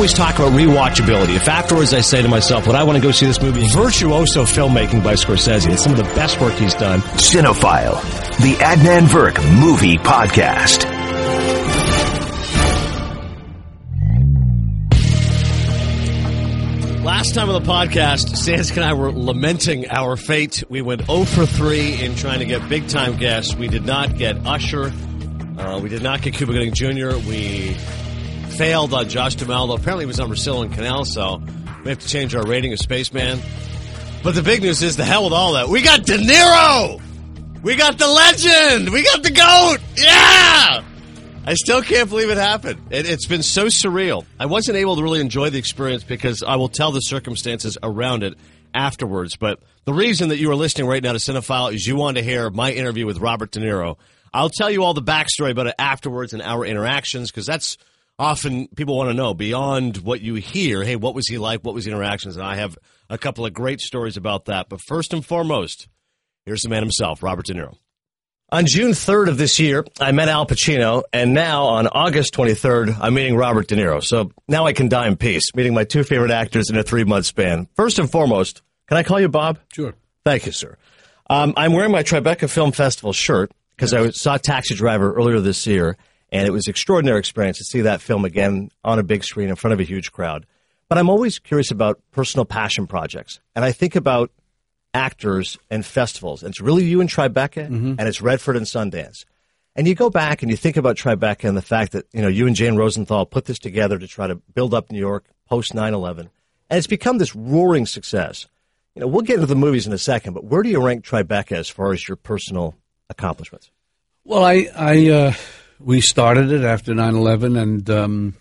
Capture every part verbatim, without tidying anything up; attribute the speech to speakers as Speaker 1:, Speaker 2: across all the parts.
Speaker 1: always talk about rewatchability. If afterwards I say to myself, would I want to go see this movie? Virtuoso filmmaking by Scorsese. It's some of the best work he's done.
Speaker 2: Cinephile, the Adnan Virk Movie Podcast.
Speaker 1: Last time on the podcast, Sansk and I were lamenting our fate. We went oh for three in trying to get big-time guests. We did not get Usher. Uh, we did not get Cuba Gooding Junior We failed on Josh Duhamel, though apparently he was on Priscilla and Canal, so we have to change our rating of Spaceman. But the big news is, the hell with all that. We got De Niro! We got the legend! We got the GOAT! Yeah! I still can't believe it happened. It, it's been so surreal. I wasn't able to really enjoy the experience because I will tell the circumstances around it afterwards. But the reason that you are listening right now to Cinephile is you want to hear my interview with Robert De Niro. I'll tell you all the backstory about it afterwards and our interactions, because that's often people want to know beyond what you hear. Hey, what was he like? What was the interactions? And I have a couple of great stories about that. But first and foremost, here's the man himself, Robert De Niro. On June third of this year, I met Al Pacino, and now on August twenty-third, I'm meeting Robert De Niro. So now I can die in peace, meeting my two favorite actors in a three-month span. First and foremost, can I call you Bob?
Speaker 3: Sure.
Speaker 1: Thank you, sir. Um, I'm wearing my Tribeca Film Festival shirt because I saw Taxi Driver earlier this year, and it was an extraordinary experience to see that film again on a big screen in front of a huge crowd. But I'm always curious about personal passion projects, and I think about actors and festivals. It's really you and Tribeca, mm-hmm. and it's Redford and Sundance. And you go back and you think about Tribeca and the fact that, you know, you and Jane Rosenthal put this together to try to build up New York post nine eleven, and it's become this roaring success. You know, we'll get into the movies in a second, but where do you rank Tribeca as far as your personal accomplishments?
Speaker 3: Well, I, I uh, we started it after nine eleven, and um,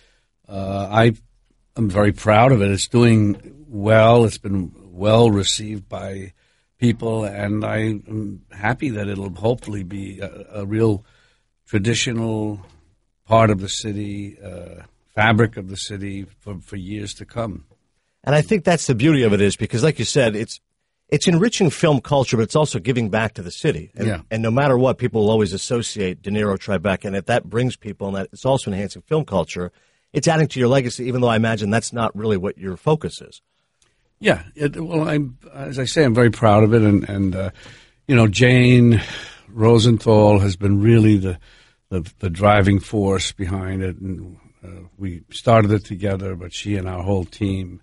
Speaker 3: uh, I am very proud of it. It's doing well. It's been well received by people, and I am happy that it'll hopefully be a, a real traditional part of the city, uh, fabric of the city for, for years to come.
Speaker 1: And I think that's the beauty of it is because, like you said, it's it's enriching film culture, but it's also giving back to the city. And,
Speaker 3: yeah.
Speaker 1: and no matter what, people will always associate De Niro, Tribeca, and if that brings people and that it's also enhancing film culture, it's adding to your legacy, even though I imagine that's not really what your focus is.
Speaker 3: Yeah, it, well, I'm, as I say, I'm very proud of it, and, and uh, you know, Jane Rosenthal has been really the the, the driving force behind it, and uh, we started it together, but she and our whole team,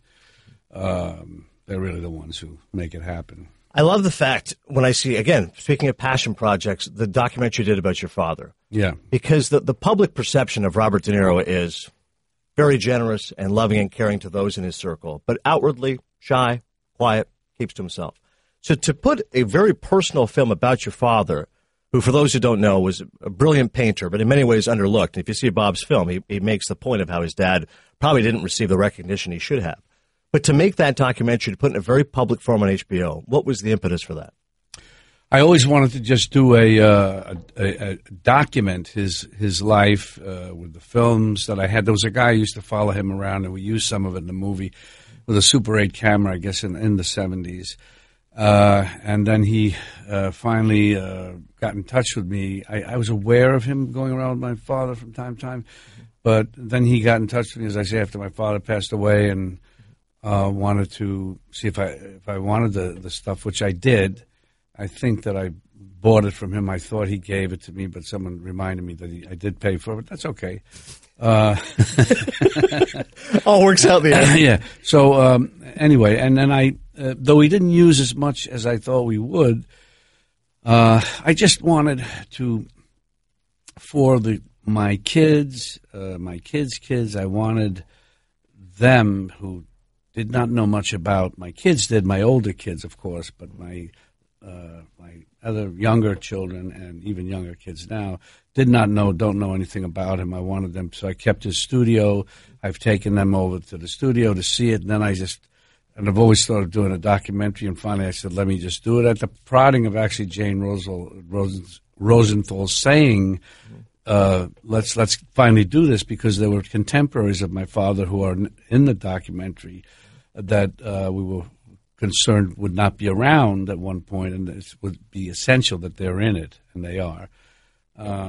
Speaker 3: um, they're really the ones who make it happen.
Speaker 1: I love the fact when I see, again, speaking of passion projects, the documentary you did about your father.
Speaker 3: Yeah.
Speaker 1: Because the, the public perception of Robert De Niro is very generous and loving and caring to those in his circle, but outwardly shy, quiet, keeps to himself. So to put a very personal film about your father, who for those who don't know was a brilliant painter, but in many ways underlooked. If you see Bob's film, he, he makes the point of how his dad probably didn't receive the recognition he should have. But to make that documentary, to put it in a very public form on H B O, what was the impetus for that?
Speaker 3: I always wanted to just do a, uh, a, a document his his life uh, with the films that I had. There was a guy who used to follow him around, and we used some of it in the movie with a Super eight camera, I guess, in, in the seventies. Uh, and then he uh, finally uh, got in touch with me. I, I was aware of him going around with my father from time to time, but then he got in touch with me, as I say, after my father passed away, and uh, wanted to see if I if I wanted the, the stuff, which I did. I think that I bought it from him. I thought he gave it to me, but someone reminded me that he, I did pay for it. That's okay. Uh,
Speaker 1: All works out the end.
Speaker 3: Yeah. So um, anyway, and then I, uh, though we didn't use as much as I thought we would, uh, I just wanted to, for the my kids, uh, my kids' kids, I wanted them who did not know much about, my kids did, my older kids, of course, but my uh, my other younger children and even younger kids now did not know, don't know anything about him. I wanted them, so I kept his studio. I've taken them over to the studio to see it, and then I just, and I've always thought of doing a documentary, and finally I said, let me just do it. At the prodding of actually Jane Rosenthal, Rosenthal saying, uh, let's let's finally do this, because there were contemporaries of my father who are in the documentary that uh, we were concerned would not be around at one point, and it would be essential that they're in it, and they are. Uh,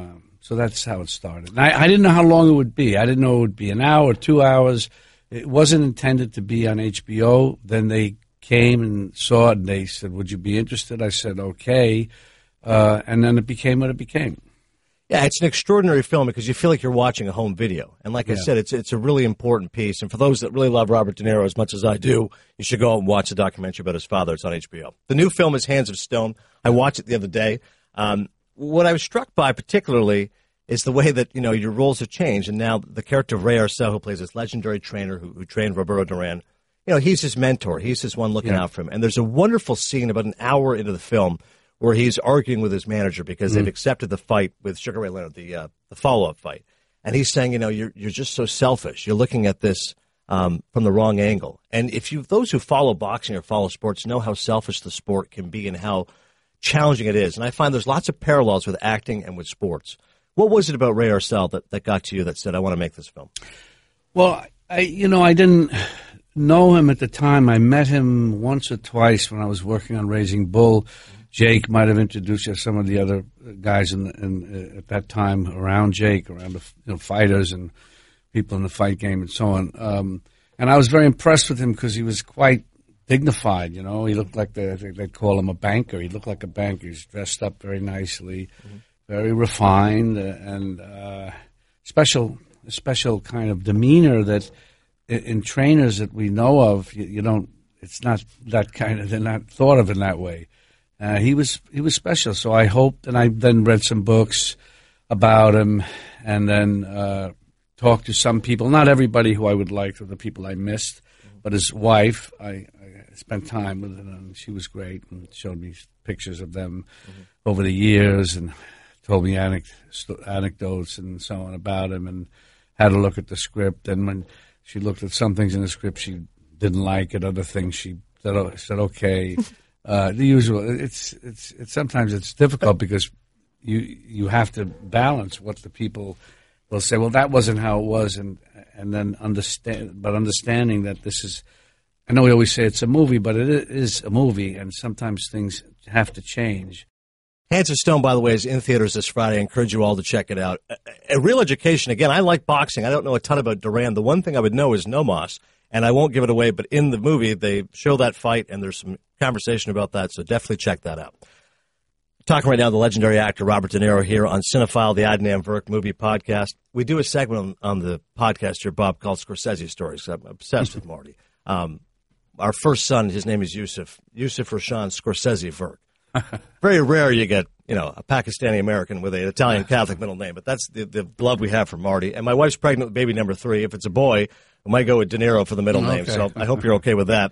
Speaker 3: So that's how it started. And I, I didn't know how long it would be. I didn't know it would be an hour, two hours. It wasn't intended to be on H B O. Then they came and saw it, and they said, would you be interested? I said, okay. Uh, and then it became what it became.
Speaker 1: Yeah, it's an extraordinary film because you feel like you're watching a home video. And like yeah. I said, it's it's a really important piece. And for those that really love Robert De Niro as much as I do, you should go out and watch the documentary about his father. It's on H B O. The new film is Hands of Stone. I watched it the other day. Um, what I was struck by particularly is the way that, you know, your roles have changed. And now the character of Ray Arcel, who plays this legendary trainer who, who trained Roberto Duran, you know, he's his mentor. He's his one looking yeah. out for him. And there's a wonderful scene about an hour into the film where he's arguing with his manager because mm. they've accepted the fight with Sugar Ray Leonard, the uh, the follow-up fight. And he's saying, you know, you're you're just so selfish. You're looking at this um, from the wrong angle. And if you those who follow boxing or follow sports know how selfish the sport can be and how challenging it is. And I find there's lots of parallels with acting and with sports. What was it about Ray Arcel that, that got to you that said, I want to make this film?
Speaker 3: Well, I you know, I didn't know him at the time. I met him once or twice when I was working on Raising Bull. Jake might have introduced you to some of the other guys in, the, in uh, at that time around Jake, around the you know, fighters and people in the fight game and so on. Um, and I was very impressed with him because he was quite dignified. You know, he looked like the, I think they'd call him a banker. He looked like a banker. He's dressed up very nicely, mm-hmm. very refined, uh, and uh, special, special kind of demeanor that in, in trainers that we know of, you, you don't. It's not that kind of. They're not thought of in that way. Uh, he was he was special, so I hoped, and I then read some books about him, and then uh, talked to some people. Not everybody who I would like, or the people I missed, mm-hmm. but his wife. I, I spent time with her, and she was great, and showed me pictures of them mm-hmm. over the years, and told me anec- anecdotes and so on about him, and had a look at the script. And when she looked at some things in the script she didn't like, and other things she said, oh, said okay. Uh, the usual. It's it's it's sometimes it's difficult because you you have to balance what the people will say. Well, that wasn't how it was, and and then understand. But understanding that this is, I know we always say it's a movie, but it is a movie, and sometimes things have to change.
Speaker 1: Hands of Stone, by the way, is in theaters this Friday. I encourage you all to check it out. A, a real education. Again, I like boxing. I don't know a ton about Duran. The one thing I would know is Nomos. And I won't give it away, but in the movie, they show that fight, and there's some conversation about that, so definitely check that out. Talking right now to the legendary actor Robert De Niro here on Cinephile, the Adnan Virk movie podcast. We do a segment on, on the podcast here, Bob, called Scorsese Stories. I'm obsessed with Marty. Um, our first son, his name is Yusuf, Yusuf Roshan Scorsese Virk. Very rare you get, you know, a Pakistani American with an Italian Catholic middle name, but that's the, the love we have for Marty. And my wife's pregnant with baby number three. If it's a boy, we might go with De Niro for the middle okay. name, so I hope you're okay with that.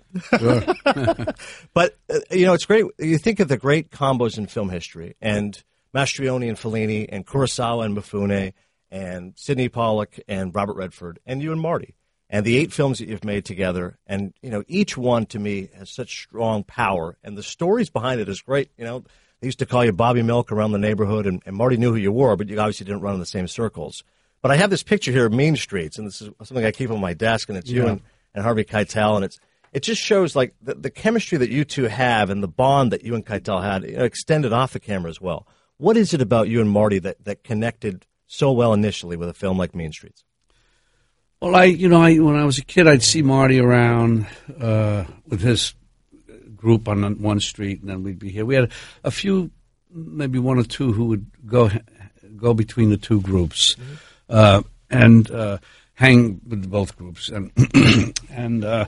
Speaker 1: Sure. But, uh, you know, it's great. You think of the great combos in film history, and Mastroianni and Fellini, and Kurosawa and Mifune, and Sidney Pollack and Robert Redford, and you and Marty. And the eight films that you've made together, and, you know, each one to me has such strong power, and the stories behind it is great. You know, they used to call you Bobby Milk around the neighborhood, and, and Marty knew who you were, but you obviously didn't run in the same circles. But I have this picture here of Mean Streets, and this is something I keep on my desk, and it's yeah. you and, and Harvey Keitel, and it's it just shows like the, the chemistry that you two have and the bond that you and Keitel had, you know, extended off the camera as well. What is it about you and Marty that, that connected so well initially with a film like Mean Streets?
Speaker 3: Well, I you know I when I was a kid, I'd see Marty around uh, with his group on one street, and then we'd be here. We had a few, maybe one or two, who would go go between the two groups. Mm-hmm. Uh, and uh, hang with both groups, and and uh,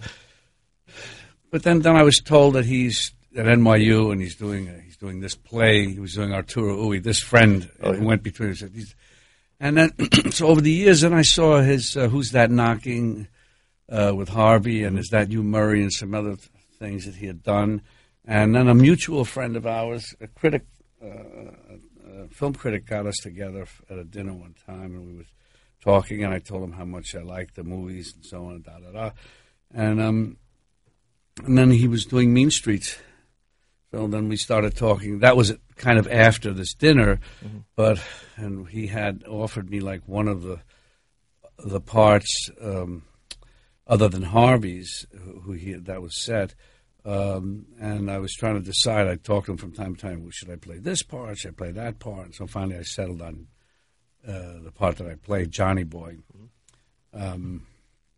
Speaker 3: but then, then I was told that he's at N Y U and he's doing uh, he's doing this play. He was doing Arturo Ui. This friend oh, yeah. who went between us, and then so over the years, then I saw his uh, Who's That Knocking uh, with Harvey, and Is That You, Murray, and some other th- things that he had done, and then a mutual friend of ours, a critic. Uh, A film critic got us together at a dinner one time, and we were talking, and I told him how much I liked the movies and so on, da da da, and um, and then he was doing Mean Streets, so then we started talking. That was kind of after this dinner, mm-hmm. but and he had offered me like one of the the parts um, other than Harvey's, who he that was set. Um, and I was trying to decide. I talked to him from time to time. Well, should I play this part? Should I play that part? And so finally, I settled on uh, the part that I played, Johnny Boy. Um,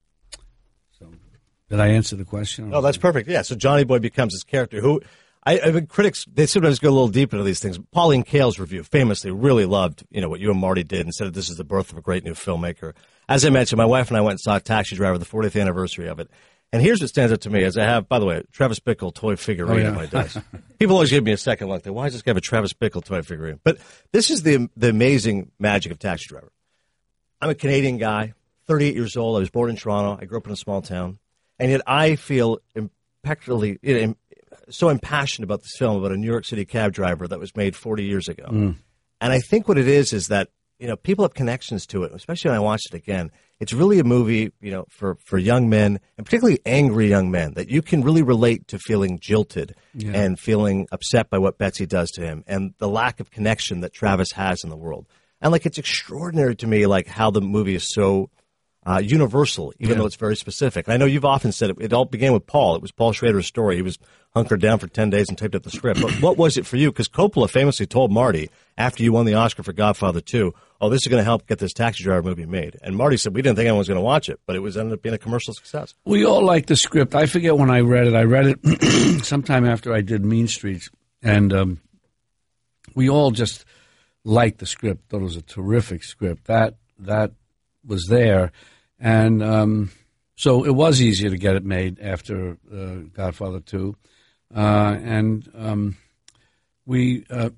Speaker 3: so, did I answer the question?
Speaker 1: Oh, that's perfect. Yeah, so Johnny Boy becomes his character who... I, I mean, critics, they sometimes go a little deeper into these things. Pauline Kael's review famously really loved, you know, what you and Marty did and said that this is the birth of a great new filmmaker. As I mentioned, my wife and I went and saw Taxi Driver, the fortieth anniversary of it. And here's what stands out to me, as I have, by the way, Travis Bickle toy figurine
Speaker 3: oh, yeah.
Speaker 1: on my desk. People always give me a second look. Why does this guy have a Travis Bickle toy figurine? But this is the the amazing magic of Taxi Driver. I'm a Canadian guy, thirty-eight years old. I was born in Toronto. I grew up in a small town. And yet I feel impeccably... You know, so impassioned about this film about a New York City cab driver that was made forty years ago. Mm. And I think what it is is that, you know, people have connections to it, especially when I watched it again. It's really a movie, you know, for, for young men, and particularly angry young men, that you can really relate to feeling jilted yeah. and feeling upset by what Betsy does to him and the lack of connection that Travis has in the world. And, like, it's extraordinary to me, like, how the movie is so uh, universal, even yeah. though it's very specific. And I know you've often said it, it all began with Paul. It was Paul Schrader's story. He was hunkered down for ten days and typed up the script. But what was it for you? Because Coppola famously told Marty, after you won the Oscar for Godfather two, oh, this is going to help get this Taxi Driver movie made. And Marty said, we didn't think anyone was going to watch it, but it was ended up being a commercial success.
Speaker 3: We all liked the script. I forget when I read it. I read it sometime after I did Mean Streets. And um, we all just liked the script. Thought it was a terrific script. That, that was there. And um, so it was easier to get it made after uh, Godfather two. Uh, and um, we, uh,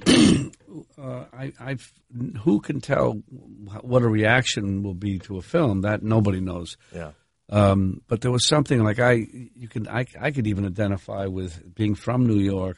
Speaker 3: uh, I, I've, who can tell what a reaction will be to a film? That nobody knows.
Speaker 1: Yeah.
Speaker 3: Um, but there was something like I, you can, I, I could even identify with being from New York.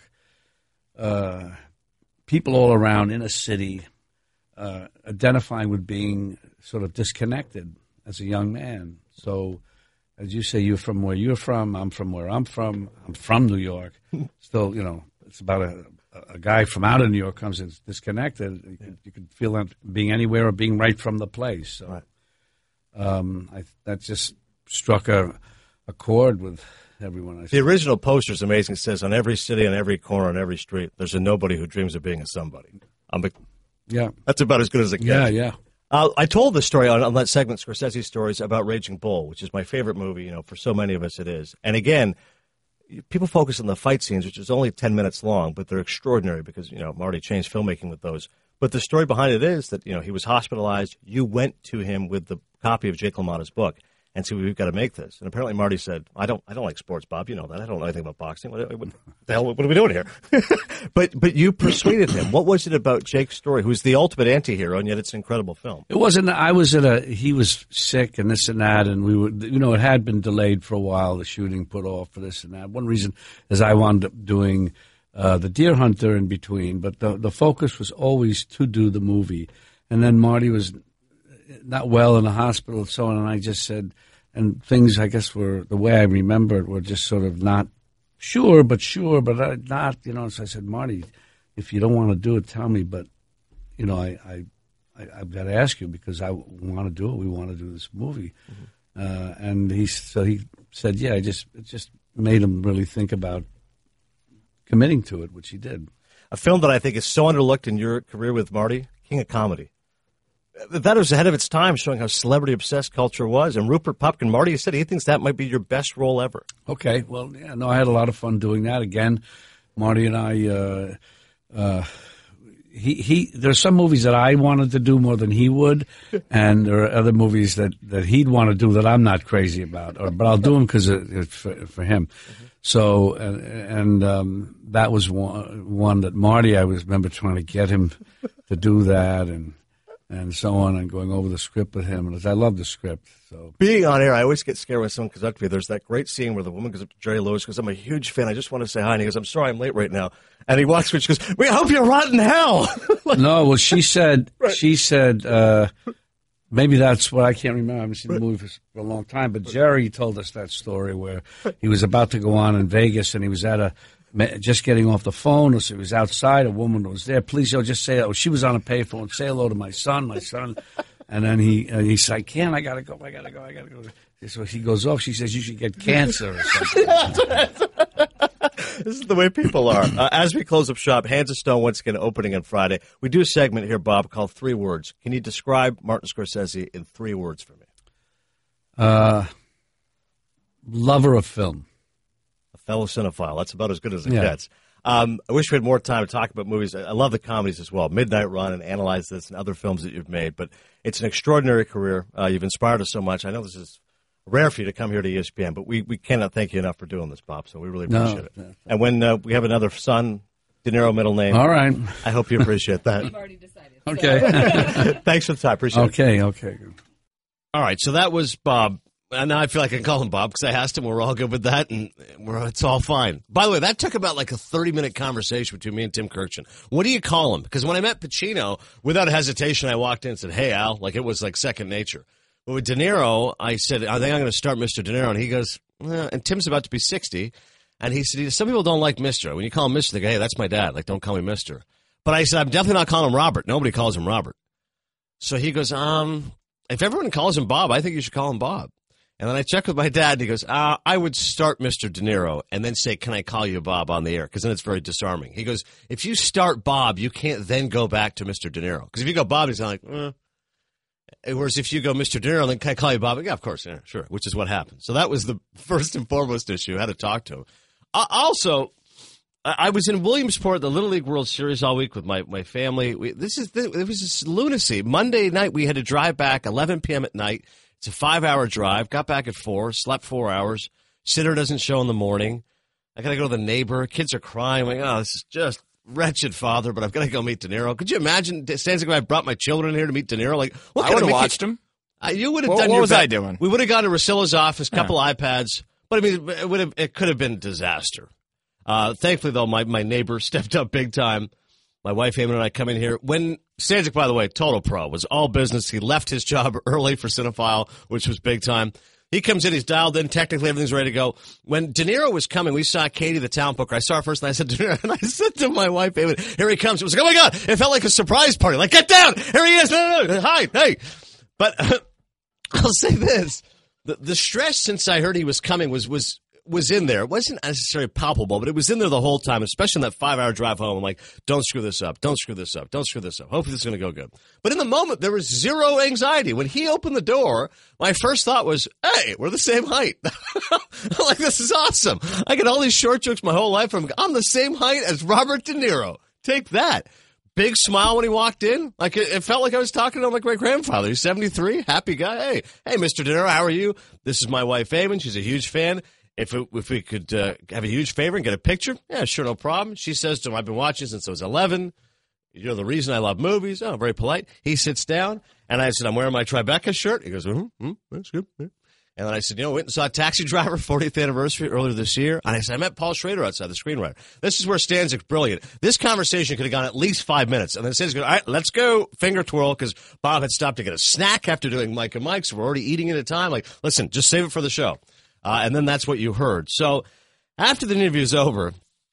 Speaker 3: Uh, people all around in a city, uh, identifying with being sort of disconnected as a young man. So, as you say, you're from where you're from. I'm from where I'm from. I'm from New York. Still, you know, it's about a, a guy from out of New York comes in disconnected. You can, you can feel that being anywhere or being right from the place. So,
Speaker 1: right.
Speaker 3: um, I, that just struck a, a chord with everyone. I
Speaker 1: the original poster is amazing. It says, on every city, on every corner, on every street, there's a nobody who dreams of being a somebody. I'm a,
Speaker 3: yeah.
Speaker 1: That's about as good as it gets.
Speaker 3: Yeah, yeah.
Speaker 1: Uh, I told this story on, on that segment, Scorsese Stories, about Raging Bull, which is my favorite movie. You know, for so many of us it is. And again, people focus on the fight scenes, which is only ten minutes long, but they're extraordinary because, you know, Marty changed filmmaking with those. But the story behind it is that, you know, he was hospitalized. You went to him with the copy of Jake LaMotta's book and said, we've got to make this. And apparently Marty said, I don't I don't like sports, Bob. You know that. I don't know anything about boxing. What, what the hell, what are we doing here? but but you persuaded him. What was it about Jake's story, who's the ultimate anti-hero, and yet it's an incredible film?
Speaker 3: It wasn't. I was at a, he was sick and this and that, and we were, you know, it had been delayed for a while, the shooting put off for this and that. One reason is I wound up doing uh, The Deer Hunter in between, but the, the focus was always to do the movie. And then Marty was not well in the hospital and so on, and I just said, and things, I guess, were, the way I remember it, were just sort of not sure, but sure, but not, you know. So I said, Marty, if you don't want to do it, tell me. But, you know, I, I, I, I've got to ask you because I want to do it. We want to do this movie. Mm-hmm. Uh, and he, so he said, yeah, I just, it just made him really think about committing to it, which he did.
Speaker 1: A film that I think is so underlooked in your career with Marty, King of Comedy. That was ahead of its time, showing how celebrity-obsessed culture was. And Rupert Pupkin, Marty said he thinks that might be your best role ever.
Speaker 3: Okay, well, yeah, no, I had a lot of fun doing that. Again, Marty and I, uh, uh, he, he, there's some movies that I wanted to do more than he would, and there are other movies that, that he'd want to do that I'm not crazy about, or, but I'll do them because it, it's for, for him. Mm-hmm. So, and, and um, that was one, one that Marty, I was remember trying to get him to do that, and and so on, and going over the script with him. And I love the script. So
Speaker 1: being on air, I always get scared when someone comes up to me. There's that great scene where the woman goes up to Jerry Lewis, goes, I'm a huge fan. I just want to say hi. And he goes, I'm sorry, I'm late right now. And he walks through, she goes, we hope you rot in hell. Like,
Speaker 3: no, well, she said, right. she said, uh, maybe that's what I can't remember. I haven't seen right. the movie for a long time. But Jerry told us that story where he was about to go on in Vegas, and he was at a, just getting off the phone, so he was outside. A woman was there. Please, yo, just say, oh, she was on a payphone. Say hello to my son, my son. And then he uh, he said, I can't. I gotta go. I gotta go. I gotta go. So he goes off. She says, you should get cancer or something.
Speaker 1: This is the way people are. Uh, as we close up shop, Hands of Stone once again opening on Friday. We do a segment here, Bob, called Three Words. Can you describe Martin Scorsese in three words for me?
Speaker 3: Uh, lover of film.
Speaker 1: A fellow cinephile. That's about as good as it
Speaker 3: Yeah.
Speaker 1: gets. Um, I wish we had more time to talk about movies. I I love the comedies as well. Midnight Run and Analyze This and other films that you've made. But it's an extraordinary career. Uh, you've inspired us so much. I know this is rare for you to come here to E S P N, but we, we cannot thank you enough for doing this, Bob. So we really
Speaker 3: No,
Speaker 1: appreciate it.
Speaker 3: no.
Speaker 1: And when uh, we have another son, De Niro middle name,
Speaker 3: All right.
Speaker 1: I hope you appreciate that.
Speaker 4: We've already decided. so-
Speaker 3: Okay.
Speaker 1: Thanks for the time. Appreciate it.
Speaker 3: okay, okay.
Speaker 1: All right, so that was Bob. And now I feel like I can call him Bob because I asked him. We're all good with that, and we're, it's all fine. By the way, that took about like a thirty-minute conversation between me and Tim Kirchin. What do you call him? Because when I met Pacino, without hesitation, I walked in and said, hey, Al, like it was like second nature. But with De Niro, I said, I think I'm going to start Mister De Niro. And he goes, eh, and Tim's about to be sixty. And he said, some people don't like Mister When you call him Mister, they go, hey, that's my dad. Like, don't call me Mister But I said, I'm definitely not calling him Robert. Nobody calls him Robert. So he goes, um, if everyone calls him Bob, I think you should call him Bob. And then I checked with my dad, and he goes, uh, I would start Mister De Niro and then say, can I call you Bob on the air? Because then it's very disarming. He goes, if you start Bob, you can't then go back to Mister De Niro. Because if you go Bob, he's like, eh. Whereas if you go Mister De Niro, then can I call you Bob? Yeah, of course, yeah, sure, which is what happened. So that was the first and foremost issue. I had to talk to him. Uh, also, I was in Williamsport, the Little League World Series all week with my, my family. We, this is it was just lunacy. Monday night, we had to drive back eleven p.m. at night. It's a five-hour drive. Got back at four, slept four hours. Sitter doesn't show in the morning. I got to go to the neighbor. Kids are crying. I'm like, oh, this is just wretched, father, but I've got to go meet De Niro. Could you imagine, Stanzik, if I brought my children here to meet De Niro? Like, what
Speaker 5: I
Speaker 1: kind
Speaker 5: would
Speaker 1: of
Speaker 5: have
Speaker 1: Mickey-
Speaker 5: watched him.
Speaker 1: Uh, you would have
Speaker 5: What-
Speaker 1: done
Speaker 5: what
Speaker 1: your
Speaker 5: was
Speaker 1: best.
Speaker 5: I doing?
Speaker 1: We would have gone to Rosilla's office, couple iPads. But, I mean, it, would have, it could have been disaster. Uh, thankfully, though, my, my neighbor stepped up big time. My wife, Eamon, and I come in here. When Stanzik, by the way, total pro, was all business. He left his job early for Cinephile, which was big time. He comes in, he's dialed in. Technically, everything's ready to go. When De Niro was coming, we saw Katie, the talent booker. I saw her first, and I said, De Niro, and I said to my wife, Eamon, here he comes. It was like, oh, my God. It felt like a surprise party. Like, get down. Here he is. No, no, no. Hi. Hey. But uh, I'll say this. The, the stress since I heard he was coming was was was in there. It wasn't necessarily palpable, but it was in there the whole time, especially in that five-hour drive home. I'm like, don't screw this up. Don't screw this up. Don't screw this up. Hopefully this is going to go good. But in the moment, there was zero anxiety. When he opened the door, my first thought was, hey, we're the same height. I'm like, this is awesome. I get all these short jokes my whole life. I'm, I'm the same height as Robert De Niro. Take that. Big smile when he walked in. Like it, it felt like I was talking to him like my grandfather. He's seventy-three, happy guy. Hey, hey, Mister De Niro, how are you? This is my wife, Eamon. She's a huge fan. If it, if we could uh, have a huge favor and get a picture, yeah, sure, no problem. She says to him, I've been watching since I was eleven. You know the reason I love movies. Oh, very polite. He sits down, and I said, I'm wearing my Tribeca shirt. He goes, mm-hmm, mm-hmm, that's good. Yeah. And then I said, you know, went and saw Taxi Driver, fortieth anniversary earlier this year. And I said, I met Paul Schrader outside, the screenwriter. This is where Stanzik's brilliant. This conversation could have gone at least five minutes. And then Stanzik goes, all right, let's go. Finger twirl, because Bob had stopped to get a snack after doing Mike and Mike, so we're already eating at a time. Like, listen, just save it for the show. Uh, and then that's what you heard. So after the interview's over,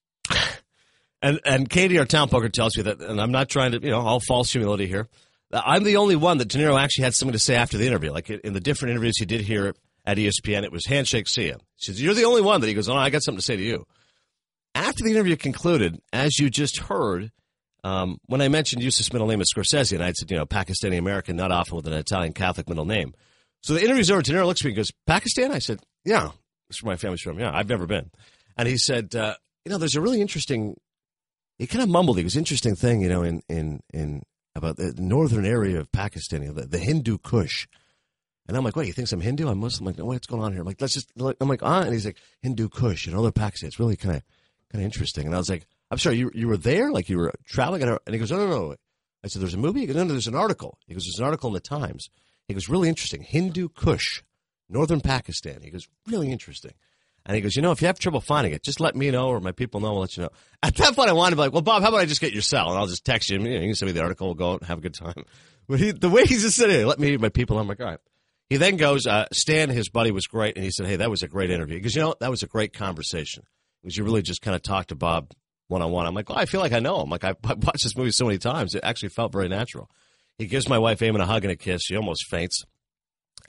Speaker 1: and and Katie, our town poker, tells me that, and I'm not trying to, you know, all false humility here, I'm the only one that De Niro actually had something to say after the interview. Like in the different interviews he did here at E S P N, it was handshake, see ya. She says, you're the only one that he goes, oh, I got something to say to you. After the interview concluded, as you just heard, um, when I mentioned Yusuf's middle name is Scorsese, and I said, you know, Pakistani American, not often with an Italian Catholic middle name. So the interview's over. De Niro looks at me and goes, Pakistan? I said, yeah. That's where my family's from. Yeah, I've never been. And he said, uh, you know, there's a really interesting, he kind of mumbled, he was interesting thing, you know, in, in, in about the northern area of Pakistan, you know, the, the Hindu Kush. And I'm like, wait, he thinks I'm Hindu? I'm Muslim? I'm like, what's going on here? I'm like, let's just, I'm like, ah, and he's like, Hindu Kush, you know, they're Pakistan. It's really kind of, kind of interesting. And I was like, I'm sorry, you, you were there? Like you were traveling? And he goes, no, no, no. I said, there's a movie? He goes, no, no, there's an article. He goes, there's an article in the Times. He goes, really interesting. Hindu Kush, northern Pakistan. He goes, really interesting. And he goes, you know, if you have trouble finding it, just let me know or my people know. I'll let you know. At that point, I wanted to be like, well, Bob, how about I just get your cell and I'll just text you. You know, you can send me the article. We'll go out and have a good time. But he, the way he's just sitting there, let me, my people know. I'm like, all right. He then goes, uh, Stan, his buddy, was great. And he said, hey, that was a great interview. He goes, you know, that was a great conversation. Because you really just kind of talked to Bob one-on-one. I'm like, well, I feel like I know him. Like, I've watched this movie so many times. It actually felt very natural. He gives my wife, Eamon, a hug and a kiss. She almost faints.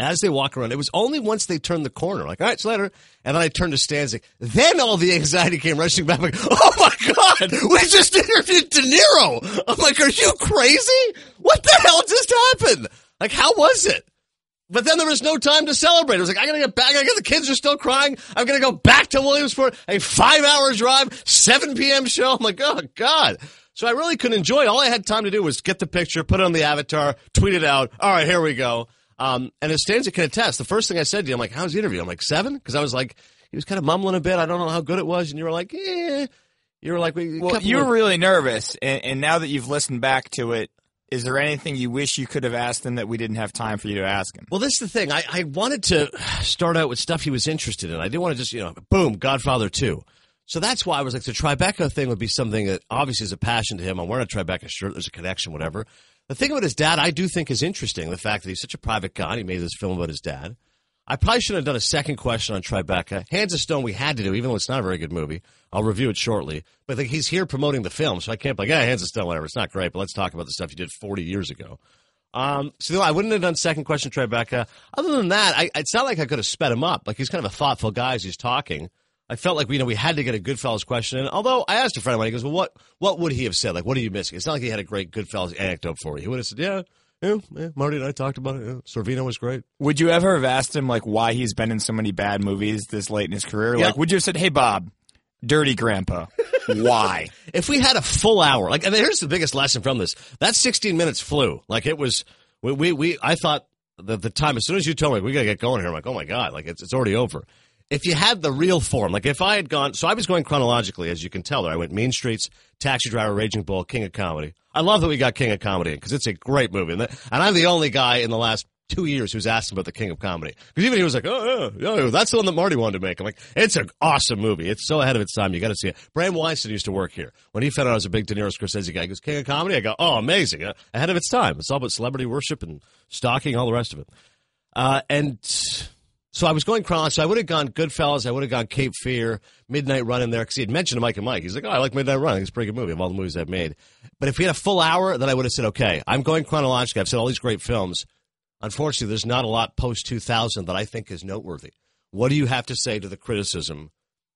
Speaker 1: as they walk around, it was only once they turned the corner, like, all right, see you later. And then I turned to Stanzik. Then all the anxiety came rushing back. I'm like, oh, my God, we just interviewed De Niro. I'm like, are you crazy? What the hell just happened? Like, how was it? But then there was no time to celebrate. It was like, I got to get back. I got the kids are still crying. I'm going to go back to Williamsport, a five-hour drive, seven p.m. show. I'm like, oh, God. So I really couldn't enjoy it. All I had time to do was get the picture, put it on the avatar, tweet it out. All right, here we go. Um, and as Stanzik can attest, the first thing I said to you, I'm like, how's the interview? I'm like, seven? Because I was like, he was kind of mumbling a bit. I don't know how good it was. And you were like, eh. You were like, we.
Speaker 4: Well, you were really nervous. And, and now that you've listened back to it, is there anything you wish you could have asked him that we didn't have time for you to ask him?
Speaker 1: Well, this is the thing. I, I wanted to start out with stuff he was interested in. I didn't want to just, you know, boom, Godfather two. So that's why I was like, the Tribeca thing would be something that obviously is a passion to him. I'm wearing a Tribeca shirt. There's a connection, whatever. The thing about his dad, I do think is interesting. The fact that he's such a private guy. He made this film about his dad. I probably shouldn't have done a second question on Tribeca. Hands of Stone we had to do, even though it's not a very good movie. I'll review it shortly. But like, he's here promoting the film, so I can't be like, yeah, Hands of Stone, whatever. It's not great, but let's talk about the stuff you did forty years ago. Um, so no, I wouldn't have done second question Tribeca. Other than that, I, it's not like I could have sped him up. Like, he's kind of a thoughtful guy as he's talking. I felt like we, you know, we had to get a Goodfellas question in. Although I asked a friend of mine, he goes, well, what, what would he have said? Like, what are you missing? It's not like he had a great Goodfellas anecdote for you. He would have said, yeah. Yeah, yeah, Marty and I talked about it. Yeah. Sorvino was great.
Speaker 4: Would you ever have asked him, like, why he's been in so many bad movies this late in his career?
Speaker 1: Yeah.
Speaker 4: Like, would you have said, hey, Bob, Dirty Grandpa, why?
Speaker 1: If we had a full hour, like, and here's the biggest lesson from this. That sixteen minutes flew. Like, it was, we, we, we I thought that the time, as soon as you told me, we got to get going here, I'm like, oh, my God, like, it's, it's already over. If you had the real form, like if I had gone, so I was going chronologically, as you can tell there. I went Mean Streets, Taxi Driver, Raging Bull, King of Comedy. I love that we got King of Comedy because it's a great movie. And, that, and I'm the only guy in the last two years who's asked him about the King of Comedy. Because even he was like, oh, yeah, yeah, that's the one that Marty wanted to make. I'm like, it's an awesome movie. It's so ahead of its time. You got to see it. Bram Weinstein used to work here. When he found out I was a big De Niro Scorsese guy, he goes, King of Comedy? I go, oh, amazing. Uh, ahead of its time. It's all about celebrity worship and stalking, all the rest of it. Uh, and... So I was going chronologically. So I would have gone Goodfellas. I would have gone Cape Fear, Midnight Run in there because he had mentioned Mike and Mike. He's like, oh, I like Midnight Run. I think it's a pretty good movie of all the movies I've made. But if we had a full hour, then I would have said, okay, I'm going chronologically. I've said all these great films. Unfortunately, there's not a lot post two thousand that I think is noteworthy. What do you have to say to the criticism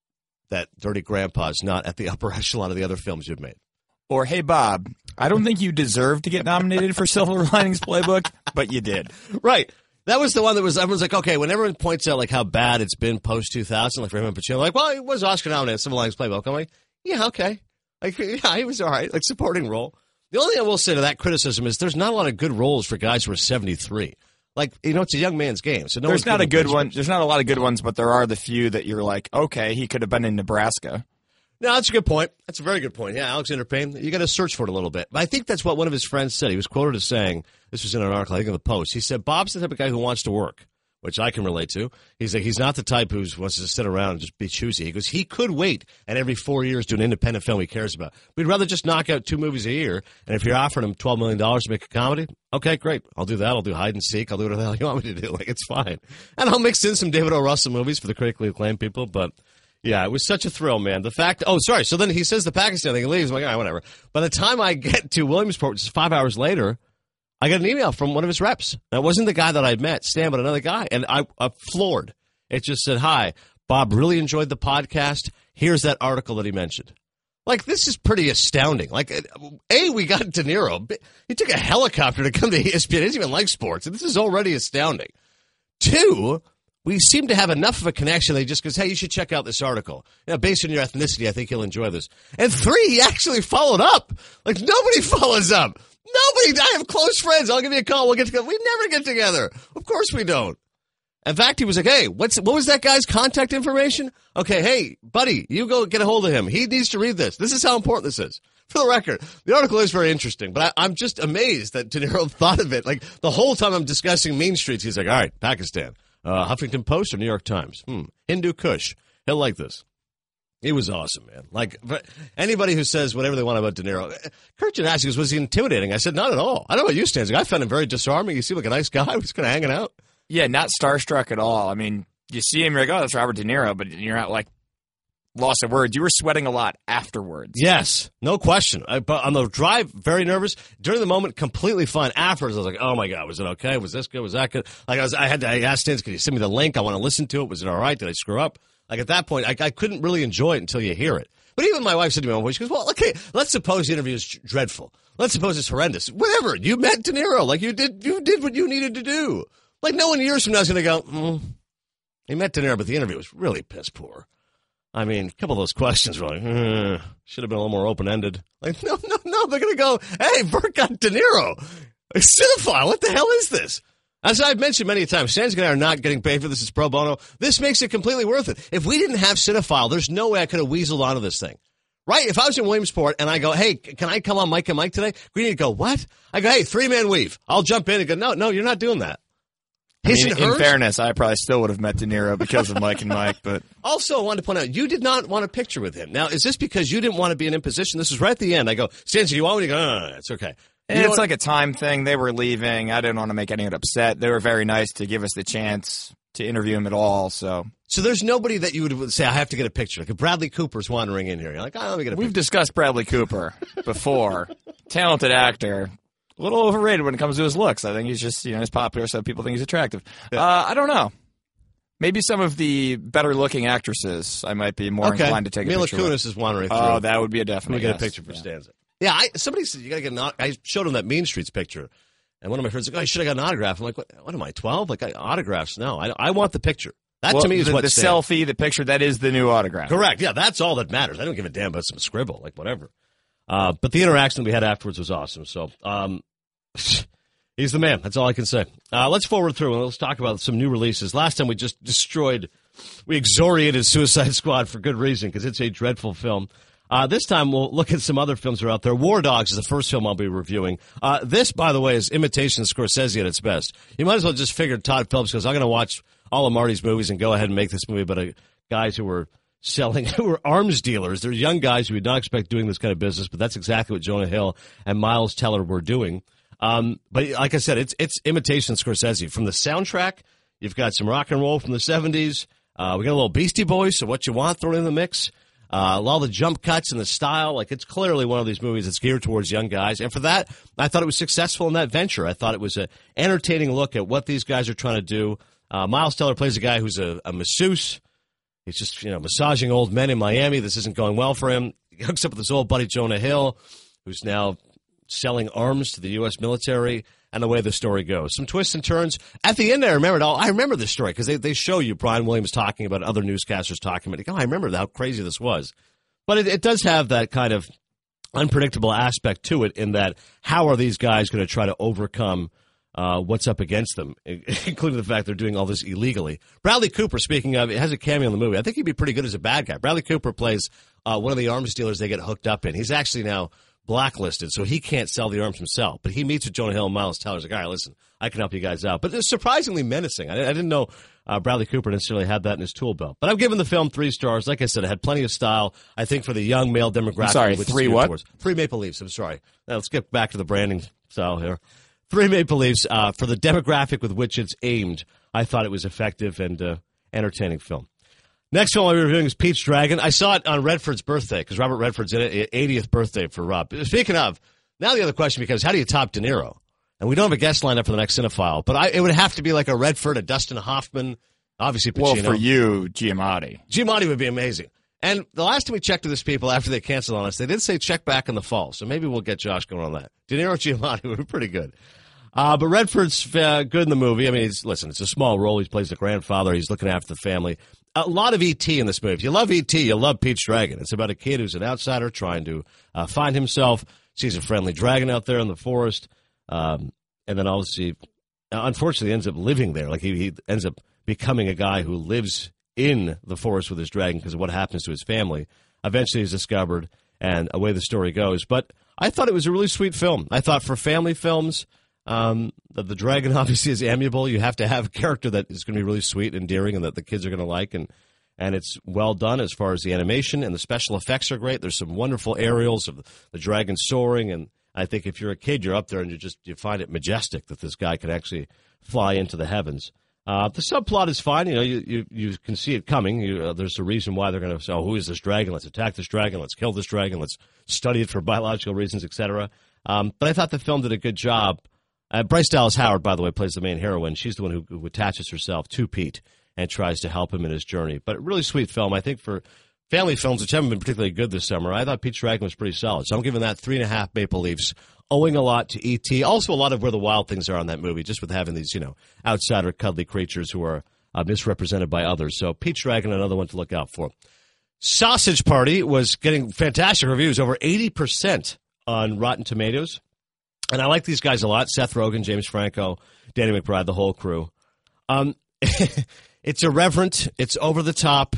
Speaker 1: that Dirty Grandpa is not at the upper echelon of the other films you've made?
Speaker 4: Or, hey, Bob, I don't think you deserve to get nominated for Silver Linings Playbook, but you did.
Speaker 1: Right. That was the one that was, everyone's like, okay, when everyone points out, like, how bad it's been post two thousand, like, for him and Pacino, like, well, he was Oscar nominated, Silver Linings Playbook. I'm like, yeah, okay. Like, yeah, he was all right, like, supporting role. The only thing I will say to that criticism is there's not a lot of good roles for guys who are seventy-three. Like, you know, it's a young man's game. So no
Speaker 4: There's not a good one. There's not a lot of good ones, but there are the few that you're like, okay, he could have been in Nebraska.
Speaker 1: No, that's a good point. That's a very good point. Yeah, Alexander Payne, you got to search for it a little bit. But I think that's what one of his friends said. He was quoted as saying, this was in an article, I think in the Post. He said, Bob's the type of guy who wants to work, which I can relate to. He's like, he's not the type who wants to sit around and just be choosy. He goes, he could wait and every four years do an independent film he cares about. We'd rather just knock out two movies a year. And if you're offering him twelve million dollars to make a comedy, okay, great. I'll do that. I'll do hide and seek. I'll do whatever the hell you want me to do. Like, it's fine. And I'll mix in some David O. Russell movies for the critically acclaimed people, but... Yeah, it was such a thrill, man. The fact, oh, sorry. So then he says the Pakistan thing and leaves. I'm like, all right, whatever. By the time I get to Williamsport, which is five hours later, I got an email from one of his reps. That wasn't the guy that I'd met, Stan, but another guy. And I, I'm floored. It just said, hi, Bob really enjoyed the podcast. Here's that article that he mentioned. Like, this is pretty astounding. Like, A, we got De Niro. He took a helicopter to come to E S P N. He doesn't even like sports. And this is already astounding. Two, we seem to have enough of a connection that he just goes, hey, you should check out this article. You know, based on your ethnicity, I think you'll enjoy this. And three, he actually followed up. Like, nobody follows up. Nobody. I have close friends. I'll give you a call. We'll get together. We never get together. Of course we don't. In fact, he was like, hey, what's what was that guy's contact information? Okay, hey, buddy, you go get a hold of him. He needs to read this. This is how important this is. For the record, the article is very interesting, but I, I'm just amazed that De Niro thought of it. Like, the whole time I'm discussing Mean Streets, he's like, all right, Pakistan. Uh, Huffington Post or New York Times? Hmm. Hindu Kush. He'll like this. He was awesome, man. Like, anybody who says whatever they want about De Niro. Kurt Janowski goes, was he intimidating? I said, not at all. I don't know what you stand. I found him very disarming. He seemed like a nice guy. He was kind of hanging out.
Speaker 4: Yeah, not starstruck at all. I mean, you see him, you're like, oh, that's Robert De Niro, but you're not like, loss of words. You were sweating a lot afterwards.
Speaker 1: Yes, no question. I, but on the drive, very nervous. During the moment, completely fine. Afterwards, I was like, "Oh my god, was it okay? Was this good? Was that good?" Like I was, I had to. I asked Stans, "Could you send me the link? I want to listen to it. Was it all right? Did I screw up?" Like at that point, I, I couldn't really enjoy it until you hear it. But even my wife said to me, "Well, she goes, well, okay, let's suppose the interview is dreadful. Let's suppose it's horrendous. Whatever. You met De Niro. Like you did. You did what you needed to do. Like no one years from now is going to go, mm, he met De Niro, but the interview was really piss poor." I mean, a couple of those questions were like, eh, should have been a little more open-ended. Like, no, no, no, they're going to go, hey, Burt got De Niro. A cinephile, what the hell is this? As I've mentioned many times, Stans and I are not getting paid for this. It's pro bono. This makes it completely worth it. If we didn't have Cinephile, there's no way I could have weaseled onto this thing. Right? If I was in Williamsport and I go, hey, can I come on Mike and Mike today? Greeny would go, what? I go, hey, three-man weave. I'll jump in and go, no, no, you're not doing that.
Speaker 4: I mean, in fairness, I probably still would have met De Niro because of Mike and Mike. But
Speaker 1: also, I wanted to point out, you did not want a picture with him. Now, is this because you didn't want to be in imposition? This is right at the end. I go, Stans, you want me to go? No, no, no, it's okay.
Speaker 4: And it's like a time thing. They were leaving. I didn't want to make anyone upset. They were very nice to give us the chance to interview him at all. So,
Speaker 1: so there's nobody that you would say, I have to get a picture. Like if Bradley Cooper's wandering in here, you're like, oh, let me get a picture.
Speaker 4: We've discussed Bradley Cooper before. Talented actor. A little overrated when it comes to his looks. I think he's just, you know, he's popular, so people think he's attractive. Yeah. Uh, I don't know. Maybe some of the better-looking actresses I might be more
Speaker 1: okay.
Speaker 4: inclined to take
Speaker 1: Mila
Speaker 4: a picture
Speaker 1: Kunis
Speaker 4: with.
Speaker 1: is wandering through.
Speaker 4: Oh, that would be a definite.
Speaker 1: Let me get
Speaker 4: yes.
Speaker 1: a picture for
Speaker 4: yeah.
Speaker 1: Stanza. Yeah, I, somebody said you got to get an. I showed him that Mean Streets picture, and one of my friends like, "Oh, you should have got an autograph." I'm like, "What? What am I? twelve? Like I, autographs? No, I, I want the picture. That
Speaker 4: well,
Speaker 1: to me is
Speaker 4: the,
Speaker 1: what
Speaker 4: the
Speaker 1: stands.
Speaker 4: selfie, the picture. That is the new autograph.
Speaker 1: Correct. Yeah, that's all that matters. I don't give a damn about some scribble, like whatever. Uh, but the interaction we had afterwards was awesome. So. Um, He's the man. That's all I can say. Uh, let's forward through and let's talk about some new releases. Last time we just destroyed, we exoriated Suicide Squad for good reason because it's a dreadful film. Uh, this time we'll look at some other films that are out there. War Dogs is the first film I'll be reviewing. Uh, this, by the way, is imitation Scorsese at its best. You might as well just figure Todd Phillips goes, I'm going to watch all of Marty's movies and go ahead and make this movie about a, guys who were selling, who were arms dealers. They're young guys who would not expect doing this kind of business, but that's exactly what Jonah Hill and Miles Teller were doing. Um, but like I said, it's it's imitation Scorsese. From the soundtrack, you've got some rock and roll from the seventies. Uh, we got a little Beastie Boys, so What You Want thrown in the mix. Uh, a lot of the jump cuts and the style. Like, it's clearly one of these movies that's geared towards young guys. And for that, I thought it was successful in that venture. I thought it was an entertaining look at what these guys are trying to do. Uh, Miles Teller plays a guy who's a, a masseuse. He's just, you know, massaging old men in Miami. This isn't going well for him. He hooks up with his old buddy Jonah Hill, who's now selling arms to the U S military, and the way the story goes. Some twists and turns. At the end, I remember it all. I remember this story because they, they show you Brian Williams talking about other newscasters talking about it. Oh, I remember how crazy this was. But it, it does have that kind of unpredictable aspect to it in that how are these guys going to try to overcome uh, what's up against them, including the fact they're doing all this illegally. Bradley Cooper, speaking of, it has a cameo in the movie. I think he'd be pretty good as a bad guy. Bradley Cooper plays uh, one of the arms dealers they get hooked up in. He's actually now blacklisted, so he can't sell the arms himself. But he meets with Jonah Hill and Miles Teller. He's like, all right, listen, I can help you guys out. But it's surprisingly menacing. I, I didn't know uh, Bradley Cooper necessarily had that in his tool belt. But I've given the film three stars. Like I said, it had plenty of style, I think, for the young male demographic.
Speaker 4: I'm sorry,
Speaker 1: which
Speaker 4: three what?
Speaker 1: Towards. Three Maple Leafs, I'm sorry. Now, let's get back to the branding style here. Three Maple Leafs, uh, for the demographic with which it's aimed, I thought it was effective and uh, entertaining film. Next film I'll be reviewing is Pete's Dragon. I saw it on Redford's birthday, because Robert Redford's in it, eightieth birthday for Rob. Speaking of, now the other question becomes, how do you top De Niro? And we don't have a guest lined up for the next Cinephile, but I, it would have to be like a Redford, a Dustin Hoffman, obviously Pacino.
Speaker 4: Well, for you, Giamatti.
Speaker 1: Giamatti would be amazing. And the last time we checked with these people after they canceled on us, they did say check back in the fall, so maybe we'll get Josh going on that. De Niro, Giamatti would be pretty good. Uh, but Redford's uh, good in the movie. I mean, he's, listen, it's a small role. He plays the grandfather. He's looking after the family. A lot of E T in this movie. If you love E T, you love Pete's Dragon. It's about a kid who's an outsider trying to uh, find himself, sees a friendly dragon out there in the forest, um, and then obviously, unfortunately, ends up living there. Like he, he ends up becoming a guy who lives in the forest with his dragon because of what happens to his family. Eventually, he's discovered, and away the story goes. But I thought it was a really sweet film. I thought for family films, Um, the, the dragon obviously is amiable. You have to have a character that is going to be really sweet and endearing and that the kids are going to like. And, and it's well done as far as the animation, and the special effects are great. There's some wonderful aerials of the dragon soaring. And I think if you're a kid, you're up there and you just you find it majestic that this guy could actually fly into the heavens. Uh, the subplot is fine. You know, you, you, you can see it coming. You, uh, there's a reason why they're going to say, oh, who is this dragon? Let's attack this dragon. Let's kill this dragon. Let's study it for biological reasons, et cetera. Um, but I thought the film did a good job. Uh, Bryce Dallas Howard, by the way, plays the main heroine. She's the one who, who attaches herself to Pete and tries to help him in his journey. But a really sweet film. I think for family films, which haven't been particularly good this summer, I thought Pete's Dragon was pretty solid. So I'm giving that three and a half Maple Leafs, owing a lot to E T Also, a lot of Where the Wild Things Are on that movie, just with having these, you know, outsider cuddly creatures who are uh, misrepresented by others. So Pete's Dragon, another one to look out for. Sausage Party was getting fantastic reviews, over eighty percent on Rotten Tomatoes. And I like these guys a lot, Seth Rogen, James Franco, Danny McBride, the whole crew. Um, it's irreverent. It's over the top.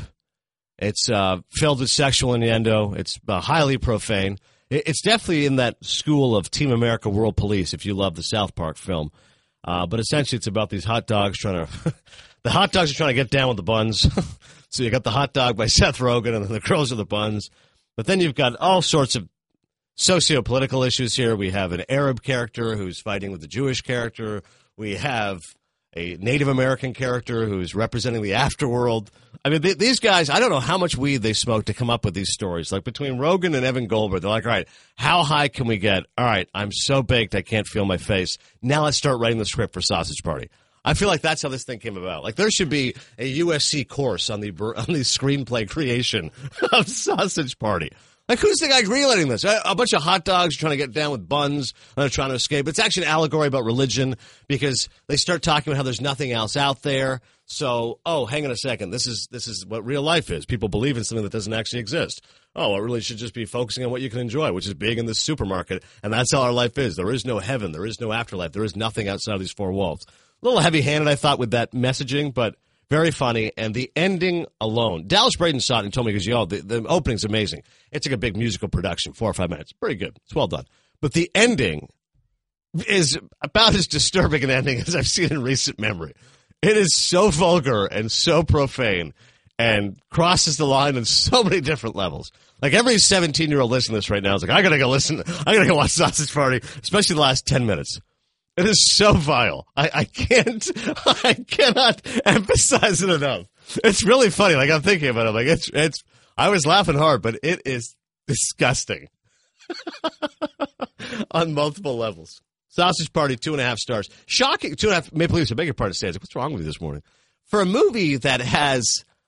Speaker 1: It's uh, filled with sexual innuendo. It's uh, highly profane. It, it's definitely in that school of Team America World Police, if you love the South Park film. Uh, but essentially, it's about these hot dogs trying to – the hot dogs are trying to get down with the buns. So you got the hot dog by Seth Rogen, and then the girls are the buns. But then you've got all sorts of socio-political issues here. We have an Arab character who's fighting with the Jewish character. We have a Native American character who's representing the afterworld. I mean, th- these guys, I don't know how much weed they smoke to come up with these stories. Like, between Rogen and Evan Goldberg, they're like, all right, how high can we get? All right, I'm so baked I can't feel my face. Now let's start writing the script for Sausage Party. I feel like that's how this thing came about. Like, there should be a U S C course on the on the screenplay creation of Sausage Party. Like, who's the guy greenlighting this? A bunch of hot dogs trying to get down with buns and they're trying to escape. It's actually an allegory about religion because they start talking about how there's nothing else out there. So, oh, hang on a second. This is this is what real life is. People believe in something that doesn't actually exist. Oh, it really should just be focusing on what you can enjoy, which is being in this supermarket. And that's how our life is. There is no heaven. There is no afterlife. There is nothing outside of these four walls. A little heavy-handed, I thought, with that messaging, but very funny. And the ending alone. Dallas Braden saw it and told me, because, yo, the, the opening's amazing. It's like a big musical production, four or five minutes. Pretty good. It's well done. But the ending is about as disturbing an ending as I've seen in recent memory. It is so vulgar and so profane and crosses the line on so many different levels. Like, every seventeen-year-old listening to this right now is like, I got to go listen. I got to go watch Sausage Party, especially the last ten minutes. It is so vile. I, I can't, I cannot emphasize it enough. It's really funny. Like, I'm thinking about it. Like, it's, it's, I was laughing hard, but it is disgusting on multiple levels. Sausage Party, two and a half stars. Shocking. Two and a half, Maple Leafs, I beg your pardon, Stan. What's wrong with you this morning? For a movie that has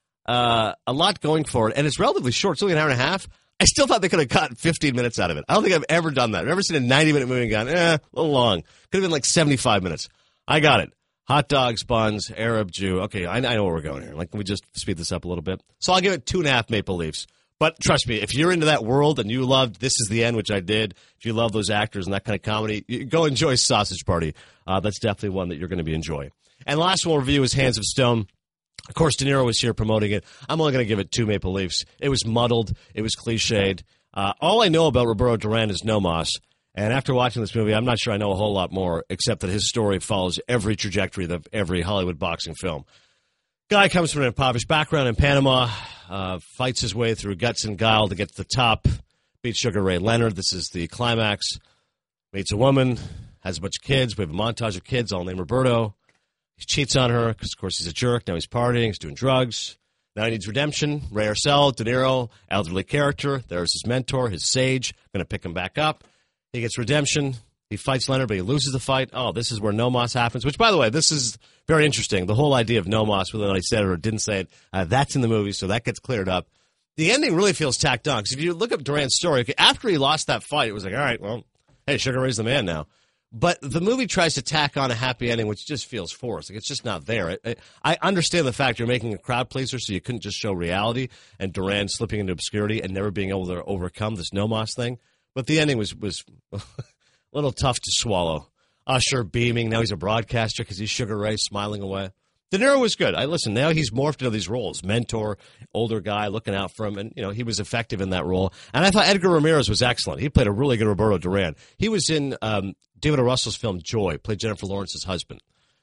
Speaker 1: uh, a lot going for it, and it's relatively short, it's only an hour and a half, I still thought they could have gotten fifteen minutes out of it. I don't think I've ever done that. I've never seen a ninety-minute movie and gone, eh, a little long. Could have been like seventy-five minutes. I got it. Hot dogs, buns, Arab, Jew. Okay, I, I know where we're going here. Like, can we just speed this up a little bit? So I'll give it two and a half Maple Leafs. But trust me, if you're into that world and you loved This Is the End, which I did, if you love those actors and that kind of comedy, you go enjoy Sausage Party. Uh, that's definitely one that you're going to be enjoying. And the last one we'll review is Hands of Stone. Of course, De Niro was here promoting it. I'm only going to give it two Maple Leafs. It was muddled. It was cliched. Uh, all I know about Roberto Duran is No Mas. And after watching this movie, I'm not sure I know a whole lot more, except that his story follows every trajectory of every Hollywood boxing film. Guy comes from an impoverished background in Panama, uh, fights his way through guts and guile to get to the top, beats Sugar Ray Leonard. This is the climax. Meets a woman, has a bunch of kids. We have a montage of kids, all named Roberto. He cheats on her because, of course, he's a jerk. Now he's partying. He's doing drugs. Now he needs redemption. Ray Arcel, De Niro, elderly character. There's his mentor, his sage, going to pick him back up. He gets redemption. He fights Leonard, but he loses the fight. Oh, this is where No Mas happens, which, by the way, this is very interesting. The whole idea of No Mas, whether I said it or didn't say it, uh, that's in the movie, so that gets cleared up. The ending really feels tacked on, because if you look up Duran's story, okay, after he lost that fight, it was like, all right, well, hey, Sugar Ray's the man now. But the movie tries to tack on a happy ending, which just feels forced. Like, it's just not there. It, it, I understand the fact you're making a crowd pleaser, so you couldn't just show reality, and Duran slipping into obscurity and never being able to overcome this No Mas thing. But the ending was, was a little tough to swallow. Usher beaming. Now he's a broadcaster because he's Sugar Ray smiling away. De Niro was good. I listen, now he's morphed into these roles. Mentor, older guy, looking out for him. And, you know, he was effective in that role. And I thought Edgar Ramirez was excellent. He played a really good Roberto Duran. He was in um, David O. Russell's film Joy, played Jennifer Lawrence's husband.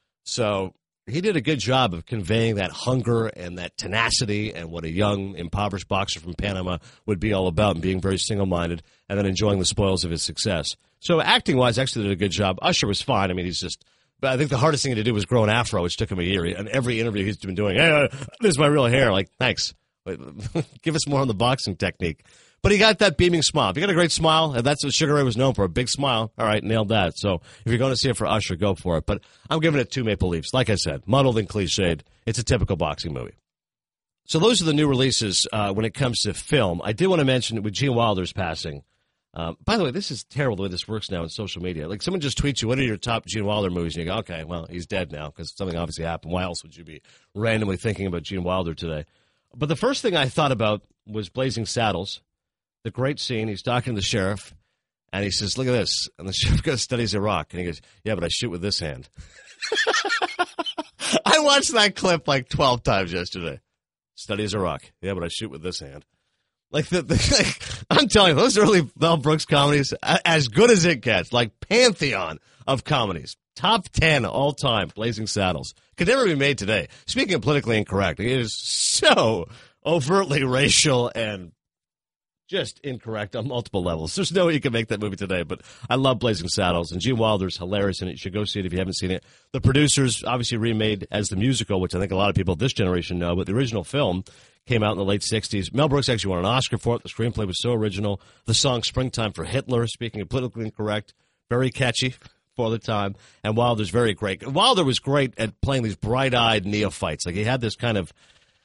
Speaker 1: So he did a good job of conveying that hunger and that tenacity and what a young, impoverished boxer from Panama would be all about, and being very single-minded and then enjoying the spoils of his success. So acting-wise, actually did a good job. Usher was fine. I mean, he's just But I think the hardest thing to do was grow an afro, which took him a year. And every interview he's been doing, hey, uh, this is my real hair. Like, thanks. Give us more on the boxing technique. But he got that beaming smile. If you got a great smile, and that's what Sugar Ray was known for, a big smile. All right, nailed that. So if you're going to see it for Usher, go for it. But I'm giving it two Maple Leafs. Like I said, muddled and cliched. It's a typical boxing movie. So those are the new releases uh, when it comes to film. I did want to mention with Gene Wilder's passing. Um, by the way, this is terrible the way this works now in social media. Like someone just tweets you, what are your top Gene Wilder movies? And you go, okay, well, he's dead now because something obviously happened. Why else would you be randomly thinking about Gene Wilder today? But the first thing I thought about was Blazing Saddles. The great scene. He's talking to the sheriff, and he says, look at this. And the sheriff goes, studies Iraq. And he goes, yeah, but I shoot with this hand. I watched that clip like twelve times yesterday. Studies Iraq. Yeah, but I shoot with this hand. Like, the, the like, I'm telling you, those early Mel Brooks comedies, as good as it gets, like pantheon of comedies. Top ten all time, Blazing Saddles. Could never be made today. Speaking of politically incorrect, it is so overtly racial and just incorrect on multiple levels. There's no way you can make that movie today, but I love Blazing Saddles, and Gene Wilder's hilarious, and you should go see it if you haven't seen it. The producers obviously remade as the musical, which I think a lot of people of this generation know, but the original film came out in the late sixties. Mel Brooks actually won an Oscar for it. The screenplay was so original. The song Springtime for Hitler, speaking of politically incorrect, very catchy for the time, and Wilder's very great. Wilder was great at playing these bright-eyed neophytes. Like, he had this kind of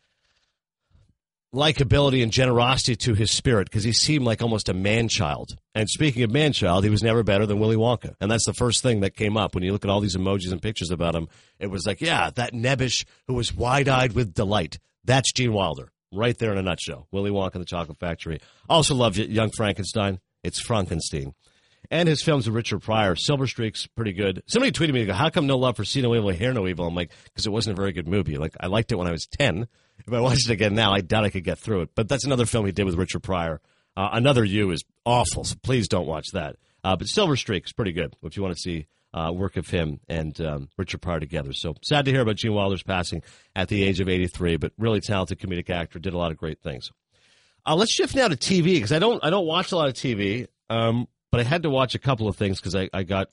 Speaker 1: likability and generosity to his spirit because he seemed like almost a man-child. And speaking of man-child, he was never better than Willy Wonka. And that's the first thing that came up when you look at all these emojis and pictures about him. It was like, yeah, that nebbish who was wide-eyed with delight. That's Gene Wilder, right there in a nutshell. Willy Wonka and the Chocolate Factory. Also love Young Frankenstein. It's Frankenstein. And his films with Richard Pryor. Silver Streak's pretty good. Somebody tweeted me, how come no love for See No Evil, Hear No Evil? I'm like, because it wasn't a very good movie. Like, I liked it when I was ten. If I watched it again now, I doubt I could get through it. But that's another film he did with Richard Pryor. Uh, Another You is awful, so please don't watch that. Uh, but Silver Streak is pretty good if you want to see uh, work of him and um, Richard Pryor together. So sad to hear about Gene Wilder's passing at the age of eighty-three, but really talented comedic actor, did a lot of great things. Uh, let's shift now to T V, because I don't I don't watch a lot of T V, um, but I had to watch a couple of things because I, I got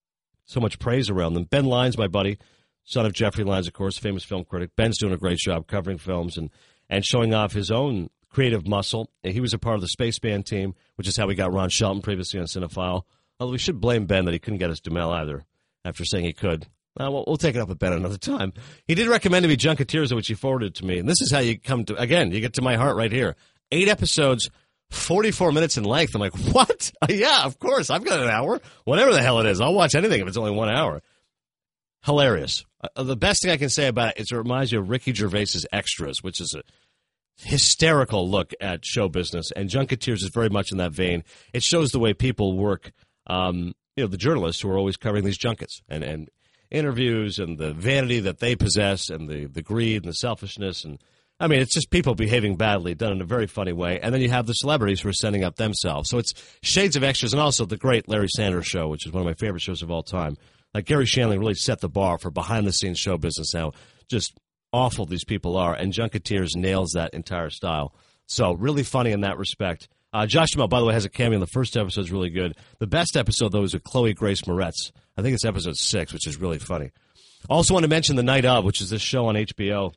Speaker 1: so much praise around them. Ben Lyons, my buddy, son of Jeffrey Lyons, of course, famous film critic. Ben's doing a great job covering films and, and showing off his own creative muscle. And he was a part of the Space Band team, which is how we got Ron Shelton previously on Cinephile. Although we should blame Ben that he couldn't get us Duhamel either after saying he could. Uh, we'll, we'll take it up with Ben another time. He did recommend to me Junketeers, which he forwarded to me. And this is how you come to, again, you get to my heart right here. Eight episodes, forty-four minutes in length. I'm like, what? Yeah, of course. I've got an hour. Whatever the hell it is. I'll watch anything if it's only one hour. Hilarious. Uh, the best thing I can say about it is it reminds you of Ricky Gervais's Extras, which is a hysterical look at show business. And Junketeers is very much in that vein. It shows the way people work, um, you know, the journalists who are always covering these junkets and, and interviews and the vanity that they possess and the, the greed and the selfishness. And I mean, it's just people behaving badly, done in a very funny way. And then you have the celebrities who are sending up themselves. So it's shades of Extras, and also the great Larry Sanders Show, which is one of my favorite shows of all time. Like, Gary Shandling really set the bar for behind-the-scenes show business now. Just awful these people are, and Junketeers nails that entire style. So really funny in that respect. Uh, Josh Duhamel, by the way, has a cameo in the first episode. Is really good. The best episode, though, is with Chloe Grace Moretz. I think it's episode six, which is really funny. Also want to mention The Night Of, which is this show on H B O.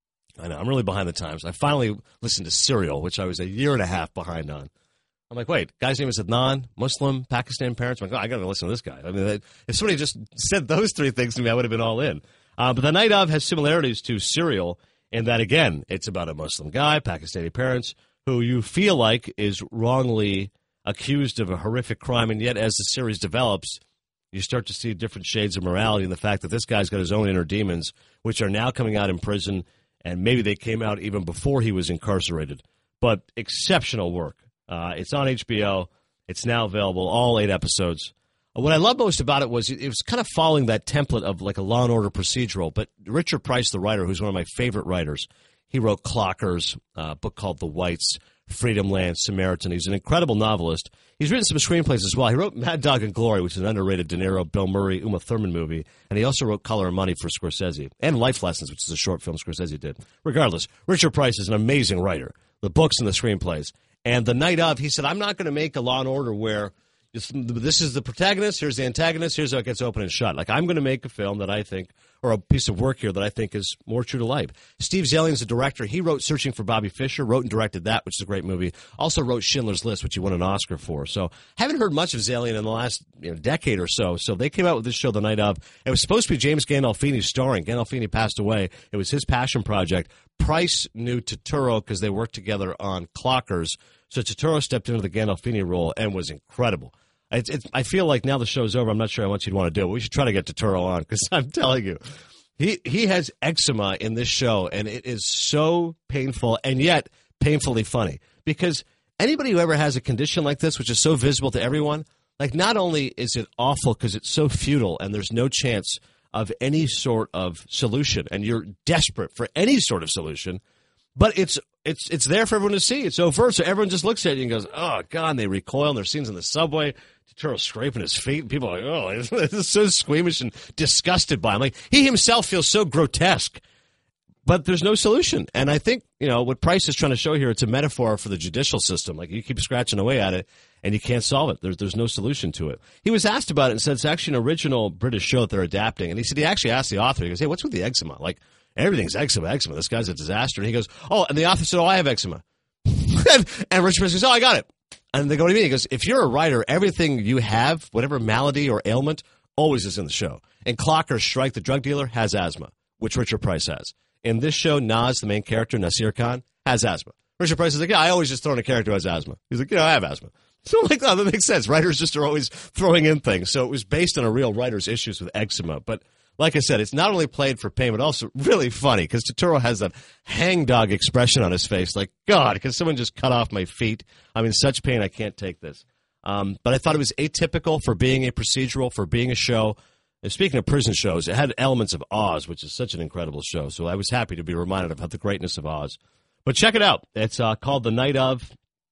Speaker 1: I know, I'm really behind the times. I finally listened to Serial, which I was a year and a half behind on. I'm like, wait, guy's name is Adnan, Muslim, Pakistan parents. I'm like, oh, I got to listen to this guy. I mean, if somebody just said those three things to me, I would have been all in. Uh, but The Night Of has similarities to Serial in that, again, it's about a Muslim guy, Pakistani parents, who you feel like is wrongly accused of a horrific crime, and yet as the series develops, you start to see different shades of morality and the fact that this guy's got his own inner demons, which are now coming out in prison, and maybe they came out even before he was incarcerated. But exceptional work. Uh, it's on H B O. It's now available, all eight episodes. What I love most about it was it was kind of following that template of like a Law and Order procedural. But Richard Price, the writer, who's one of my favorite writers, he wrote Clockers, a book called The Whites, Freedom Land, Samaritan. He's an incredible novelist. He's written some screenplays as well. He wrote Mad Dog and Glory, which is an underrated De Niro, Bill Murray, Uma Thurman movie. And he also wrote Color and Money for Scorsese. And Life Lessons, which is a short film Scorsese did. Regardless, Richard Price is an amazing writer. The books and the screenplays. And The Night Of, he said, I'm not going to make a Law and Order where This, this is the protagonist, here's the antagonist, here's how it gets open and shut. Like, I'm going to make a film that I think, or a piece of work here that I think is more true to life. Steve Zalian's the director. He wrote Searching for Bobby Fischer, wrote and directed that, which is a great movie. Also wrote Schindler's List, which he won an Oscar for. So, haven't heard much of Zalian in the last you know, decade or so. So, they came out with this show the night of. It was supposed to be James Gandolfini starring. Gandolfini passed away. It was his passion project. Price knew Turturro because they worked together on Clockers. So, Turturro stepped into the Gandolfini role and was incredible. It's, it's, I feel like now the show's over, I'm not sure how much you'd want to do it. We should try to get Turturro on because I'm telling you, he he has eczema in this show, and it is so painful and yet painfully funny. Because anybody who ever has a condition like this, which is so visible to everyone, like not only is it awful because it's so futile and there's no chance of any sort of solution, and you're desperate for any sort of solution, but it's it's it's there for everyone to see. It's overt, so everyone just looks at you and goes, "Oh God!" And they recoil. And there's scenes in the subway. Turturro scraping his feet, and people are like, "Oh, it's so squeamish and disgusted by him." Like he himself feels so grotesque, but there's no solution. And I think you know what Price is trying to show here. It's a metaphor for the judicial system. Like you keep scratching away at it, and you can't solve it. There's there's no solution to it. He was asked about it and said it's actually an original British show that they're adapting. And he said he actually asked the author. He goes, "Hey, what's with the eczema? Like everything's eczema, eczema. This guy's a disaster." And he goes, "Oh," and the author said, "Oh, I have eczema." and, and Richard Price goes, "Oh, I got it." And they go, "What do you mean?" He goes, "If you're a writer, everything you have, whatever malady or ailment, always is in the show." And Clocker, Shrike, the drug dealer, has asthma, which Richard Price has. In this show, Naz, the main character, Nasir Khan, has asthma. Richard Price is like, "Yeah, I always just throw in a character who has asthma." He's like, "Yeah, I have asthma." So I'm like, oh, that makes sense. Writers just are always throwing in things. So it was based on a real writer's issues with eczema. But like I said, it's not only played for pain, but also really funny because Turturro has that hangdog expression on his face. Like, God, can someone just cut off my feet? I'm in such pain, I can't take this. Um, but I thought it was atypical for being a procedural, for being a show. And speaking of prison shows, it had elements of Oz, which is such an incredible show. So I was happy to be reminded about the greatness of Oz. But check it out. It's uh, called The Night Of.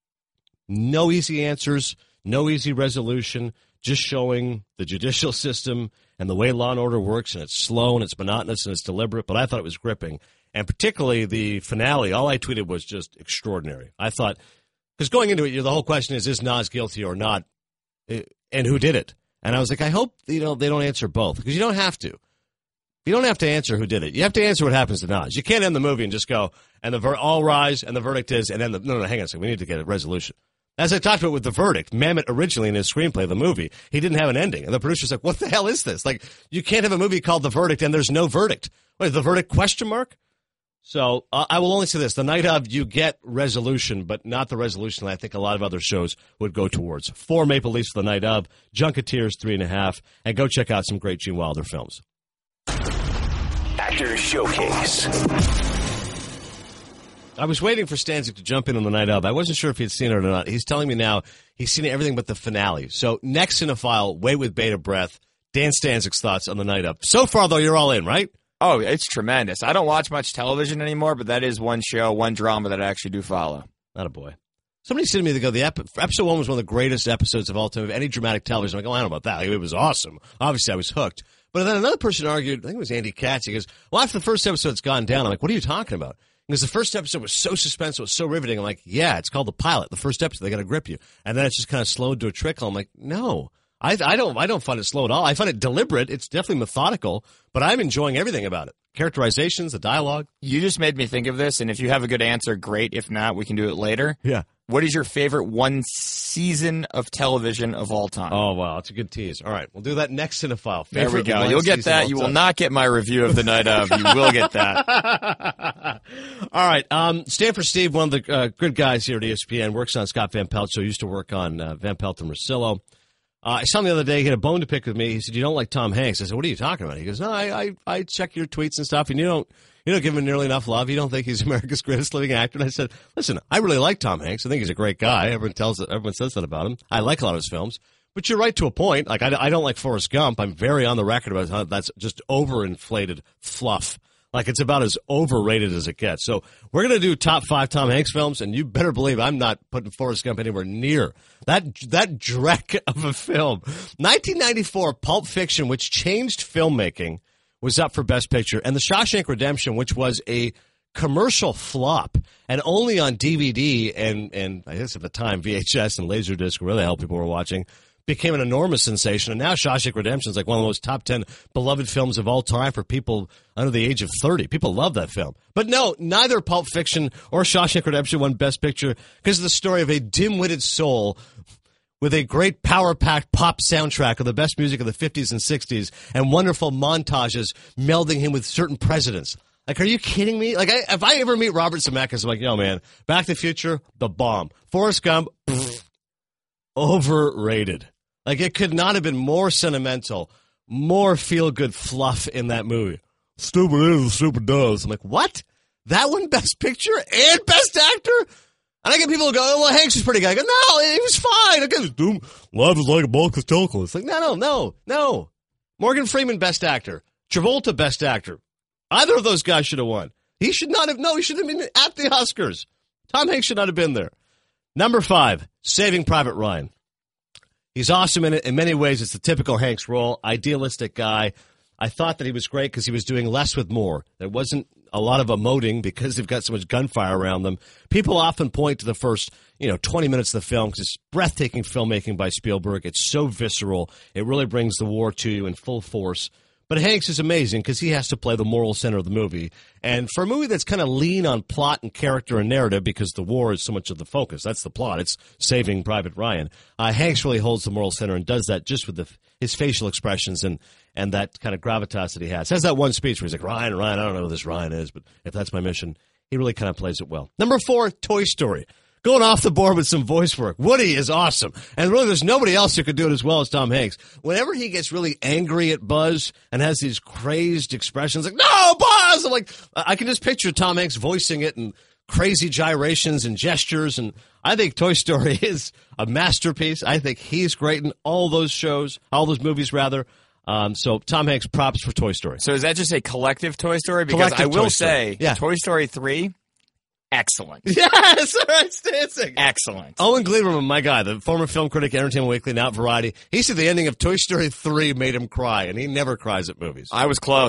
Speaker 1: No easy answers, no easy resolution, just showing the judicial system and the way Law and Order works, and it's slow and it's monotonous and it's deliberate, but I thought it was gripping. And particularly the finale, all I tweeted was just extraordinary. I thought, because going into it, you know, the whole question is, is Naz guilty or not, and who did it? And I was like, I hope you know they don't answer both, because you don't have to. You don't have to answer who did it. You have to answer what happens to Naz. You can't end the movie and just go, and the ver- all rise, and the verdict is, and then the, no, no, hang on a second, we need to get a resolution. As I talked about with The Verdict, Mamet originally in his screenplay, the movie, he didn't have an ending. And the producer's like, what the hell is this? Like, you can't have a movie called The Verdict and there's no verdict. Wait, The Verdict question mark? So uh, I will only say this. The Night Of, you get resolution, but not the resolution that I think a lot of other shows would go towards. Four Maple Leafs for The Night Of, Junketeers, three and a half, and go check out some great Gene Wilder films.
Speaker 2: Actors Showcase. I
Speaker 1: was waiting for Stanzik to jump in on The Night Of. I wasn't sure if he'd seen it or not. He's telling me now he's seen everything but the finale. So next Cinephile, wait with bated breath, Dan Stanzik's thoughts on The Night Of. So far, though, you're all in, right?
Speaker 4: Oh, it's tremendous. I don't watch much television anymore, but that is one show, one drama that I actually do follow.
Speaker 1: Not a boy. Somebody said to me, they go, the ep- episode one was one of the greatest episodes of all time of any dramatic television. I'm like, oh, I don't know about that. It was awesome. Obviously, I was hooked. But then another person argued, I think it was Andy Katz. He goes, well, after the first episode's gone down, I'm like, what are you talking about? Because the first episode was so suspenseful, it was so riveting. I'm like, yeah, it's called the pilot. The first episode, they got to grip you. And then it's just kind of slowed to a trickle. I'm like, no, I, I don't I don't find it slow at all. I find it deliberate. It's definitely methodical, but I'm enjoying everything about it. Characterizations, the dialogue.
Speaker 4: You just made me think of this, and if you have a good answer, great. If not, we can do it later.
Speaker 1: Yeah.
Speaker 4: What is your favorite one season of television of all time?
Speaker 1: Oh, wow. That's a good tease. All right. We'll do that next Cinephile.
Speaker 4: There we go. You'll get that. You will not get my review of The Night Of. You will get that.
Speaker 1: All right. Um, Stanford Steve, one of the uh, good guys here at E S P N, works on Scott Van Pelt, so he used to work on uh, Van Pelt and Russillo. Uh, I saw him the other day. He had a bone to pick with me. He said, you don't like Tom Hanks. I said, what are you talking about? He goes, no, I, I, I check your tweets and stuff, and you don't you don't give him nearly enough love. You don't think he's America's greatest living actor. And I said, listen, I really like Tom Hanks. I think he's a great guy. Everyone tells everyone says that about him. I like a lot of his films. But you're right to a point. Like, I, I don't like Forrest Gump. I'm very on the record about how that's just overinflated fluff. Like, it's about as overrated as it gets. So we're going to do top five Tom Hanks films, and you better believe I'm not putting Forrest Gump anywhere near that that dreck of a film. nineteen ninety-four, Pulp Fiction, which changed filmmaking, was up for Best Picture. And The Shawshank Redemption, which was a commercial flop, and only on D V D and, and I guess at the time, V H S and Laserdisc, where the hell people were watching, became an enormous sensation. And now Shawshank Redemption is like one of the most top ten beloved films of all time for people under the age of thirty. People love that film. But no, neither Pulp Fiction or Shawshank Redemption won Best Picture because of the story of a dim-witted soul with a great power-packed pop soundtrack of the best music of the fifties and sixties and wonderful montages melding him with certain presidents. Like, are you kidding me? Like, I, if I ever meet Robert Zemeckis, I'm like, yo, man, Back to the Future, the bomb. Forrest Gump, pfft, overrated. Like, it could not have been more sentimental, more feel-good fluff in that movie. Stupid is, stupid does. I'm like, what? That one Best Picture and Best Actor? And I get people who go, oh, well, Hanks is pretty good. I go, no, he was fine. I go, life is like a box of chocolate. It's like, no, no, no, no. Morgan Freeman, Best Actor. Travolta, Best Actor. Either of those guys should have won. He should not have, no, he should have been at the Oscars. Tom Hanks should not have been there. Number five, Saving Private Ryan. He's awesome in it. In many ways, it's the typical Hanks role, idealistic guy. I thought that he was great because he was doing less with more. There wasn't a lot of emoting because they've got so much gunfire around them. People often point to the first, you know, twenty minutes of the film because it's breathtaking filmmaking by Spielberg. It's so visceral. It really brings the war to you in full force. But Hanks is amazing because he has to play the moral center of the movie. And for a movie that's kind of lean on plot and character and narrative because the war is so much of the focus, that's the plot. It's Saving Private Ryan. Uh, Hanks really holds the moral center and does that just with the, his facial expressions and, and that kind of gravitas that he has. He has that one speech where he's like, Ryan, Ryan, I don't know who this Ryan is, but if that's my mission, he really kind of plays it well. Number four, Toy Story. Going off the board with some voice work. Woody is awesome. And really, there's nobody else who could do it as well as Tom Hanks. Whenever he gets really angry at Buzz and has these crazed expressions like, no, Buzz! I'm like, I can just picture Tom Hanks voicing it and crazy gyrations and gestures. And I think Toy Story is a masterpiece. I think he's great in all those shows, all those movies, rather. Um, so Tom Hanks, props for Toy Story.
Speaker 4: So is that just a collective Toy Story? Because
Speaker 1: Collective
Speaker 4: I will
Speaker 1: Toy Story.
Speaker 4: say,
Speaker 1: Yeah.
Speaker 4: Toy Story three, excellent.
Speaker 1: Yes, all right, dancing.
Speaker 4: Excellent.
Speaker 1: Owen Gleiberman, my guy, the former film critic, Entertainment Weekly, now at Variety, he said the ending of Toy Story three made him cry, and he never cries at movies.
Speaker 4: I was close.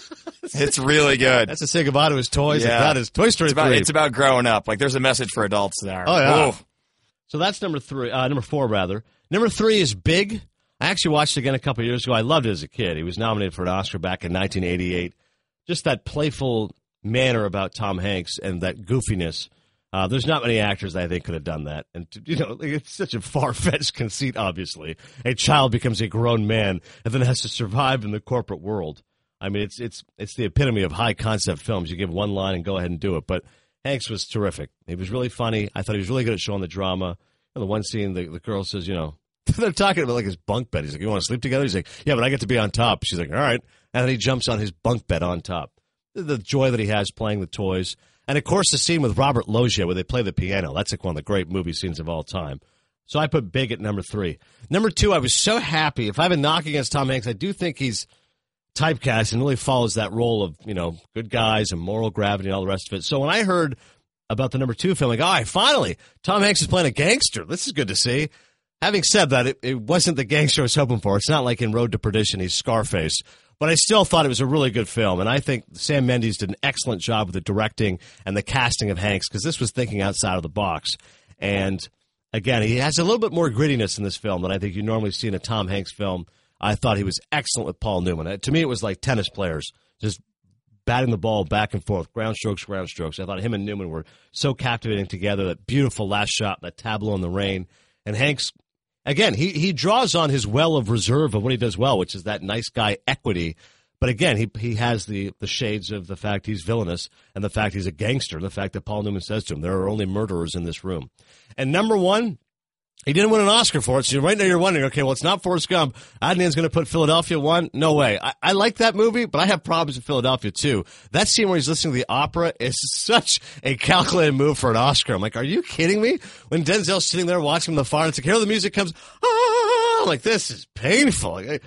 Speaker 4: It's really good.
Speaker 1: That's to say goodbye to his toys.
Speaker 4: Yeah.
Speaker 1: That is Toy Story
Speaker 4: It's about,
Speaker 1: three.
Speaker 4: it's about growing up. Like, there's a message for adults there.
Speaker 1: Oh, yeah.
Speaker 4: Ooh.
Speaker 1: So that's number three, uh, number four, rather. Number three is Big. I actually watched it again a couple of years ago. I loved it as a kid. He was nominated for an Oscar back in nineteen eighty-eight. Just that playful manner about Tom Hanks and that goofiness. Uh, there's not many actors that I think could have done that. And, you know, it's such a far-fetched conceit, obviously. A child becomes a grown man and then has to survive in the corporate world. I mean, it's it's it's the epitome of high-concept films. You give one line and go ahead and do it. But Hanks was terrific. He was really funny. I thought he was really good at showing the drama. And the one scene, the, the girl says, you know, they're talking about, like, his bunk bed. He's like, you want to sleep together? He's like, yeah, but I get to be on top. She's like, all right. And then he jumps on his bunk bed on top. The joy that he has playing with toys. And, of course, the scene with Robert Loggia where they play the piano. That's like one of the great movie scenes of all time. So I put Big at number three. Number two, I was so happy. If I have a knock against Tom Hanks, I do think he's typecast and really follows that role of, you know, good guys and moral gravity and all the rest of it. So when I heard about the number two film, like, all right, finally, Tom Hanks is playing a gangster. This is good to see. Having said that, it, it wasn't the gangster I was hoping for. It's not like in Road to Perdition, he's Scarface. But I still thought it was a really good film, and I think Sam Mendes did an excellent job with the directing and the casting of Hanks, because this was thinking outside of the box. And, again, he has a little bit more grittiness in this film than I think you normally see in a Tom Hanks film. I thought he was excellent with Paul Newman. To me, it was like tennis players, just batting the ball back and forth, ground strokes, ground strokes. I thought him and Newman were so captivating together, that beautiful last shot, that tableau in the rain. And Hanks, again, he, he draws on his well of reserve of what he does well, which is that nice guy equity. But again, he he has the, the shades of the fact he's villainous and the fact he's a gangster, and the fact that Paul Newman says to him, there are only murderers in this room. And number one, he didn't win an Oscar for it, so right now you're wondering, okay, well, it's not Forrest Gump. Adnan's going to put Philadelphia one? No way. I, I like that movie, but I have problems with Philadelphia, too. That scene where he's listening to the opera is such a calculated move for an Oscar. I'm like, are you kidding me? When Denzel's sitting there watching the fire, it's like, here the music comes, ah, I'm like, this is painful. Like, I,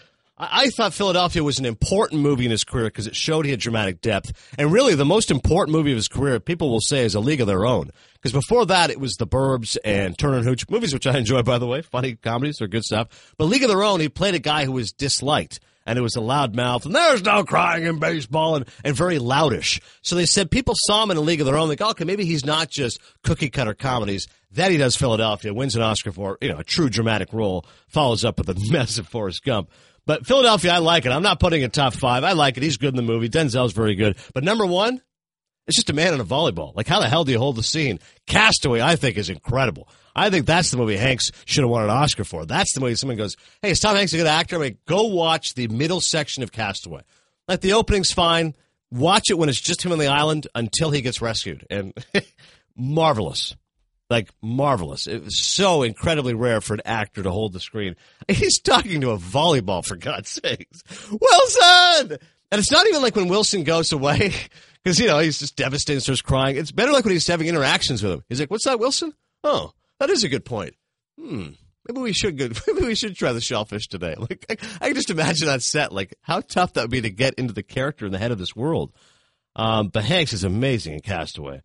Speaker 1: I, I thought Philadelphia was an important movie in his career because it showed he had dramatic depth. And really, the most important movie of his career, people will say, is A League of Their Own. Because before that, it was The Burbs and Turner and Hooch, movies which I enjoy, by the way. Funny comedies, they're good stuff. But League of Their Own, he played a guy who was disliked. And it was a loud mouth, and there's no crying in baseball, and, and very loudish. So they said people saw him in A League of Their Own. They go, okay, maybe he's not just cookie-cutter comedies. Then he does Philadelphia, wins an Oscar for, you know, a true dramatic role, follows up with a massive Forrest Gump. But Philadelphia, I like it. I'm not putting it top five. I like it. He's good in the movie. Denzel's very good. But number one, it's just a man in a volleyball. Like, how the hell do you hold the scene? Castaway, I think, is incredible. I think that's the movie Hanks should have won an Oscar for. That's the movie someone goes, hey, is Tom Hanks a good actor? I mean, go watch the middle section of Castaway. Like, the opening's fine. Watch it when it's just him on the island until he gets rescued. And marvelous. Like, marvelous. It was so incredibly rare for an actor to hold the screen. He's talking to a volleyball, for God's sakes. Wilson! And it's not even like when Wilson goes away, because, you know, he's just devastated and starts crying. It's better like when he's having interactions with him. He's like, what's that, Wilson? Oh. That is a good point. Hmm. Maybe we should go, maybe we should try the shellfish today. Like I, I can just imagine that set. Like how tough that would be to get into the character in the head of this world. Um, but Hanks is amazing in Castaway.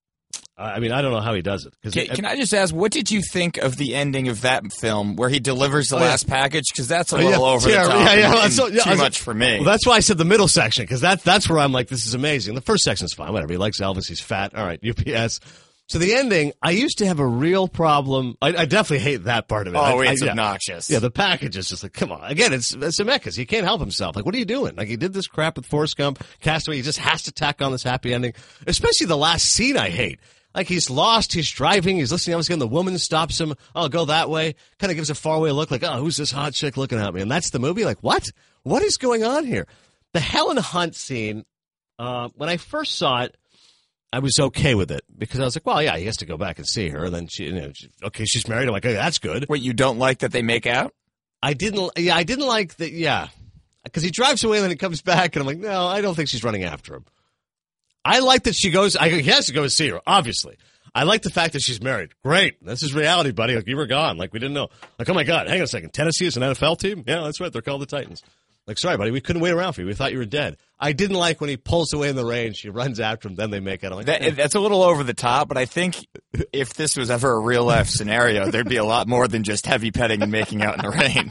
Speaker 1: I mean, I don't know how he does it.
Speaker 4: Can, can I just ask, what did you think of the ending of that film where he delivers the oh, last yeah. package? Because that's a little
Speaker 1: yeah,
Speaker 4: over
Speaker 1: yeah,
Speaker 4: the top.
Speaker 1: Yeah, yeah,
Speaker 4: and,
Speaker 1: so, yeah,
Speaker 4: too
Speaker 1: was,
Speaker 4: much for me.
Speaker 1: Well, that's why I said the middle section, because that, that's where I'm like, this is amazing. The first section's fine. Whatever. He likes Elvis. He's fat. All right. U P S. So the ending, I used to have a real problem. I, I definitely hate that part of it.
Speaker 4: Oh,
Speaker 1: I,
Speaker 4: it's
Speaker 1: I, yeah.
Speaker 4: obnoxious.
Speaker 1: Yeah, the package is just like, come on. Again, it's, it's Zemeckis. He can't help himself. Like, what are you doing? Like, he did this crap with Forrest Gump, Castaway. He just has to tack on this happy ending. Especially the last scene I hate. Like, he's lost, he's driving, he's listening, obviously, and the woman stops him. Oh, go that way. Kind of gives a faraway look like, oh, who's this hot chick looking at me? And that's the movie? Like, what? What is going on here? The Helen Hunt scene, uh, when I first saw it, I was okay with it because I was like, well, yeah, he has to go back and see her. And then she, you know, she, okay, she's married. I'm like, okay, that's good.
Speaker 4: Wait, you don't like that they make out?
Speaker 1: I didn't, yeah, I didn't like that, yeah. Because he drives away and then he comes back and I'm like, no, I don't think she's running after him. I like that she goes, I, he has to go and see her, obviously. I like the fact that she's married. Great. This is reality, buddy. Like, you were gone. Like, we didn't know. Like, oh my God, hang on a second. Tennessee is an N F L team? Yeah, that's right. They're called the Titans. Like, sorry, buddy, we couldn't wait around for you. We thought you were dead. I didn't like when he pulls away in the rain. She runs after him. Then they make out. I'm like,
Speaker 4: that,
Speaker 1: eh.
Speaker 4: That's a little over the top, but I think if this was ever a real life scenario, there'd be a lot more than just heavy petting and making out in the rain.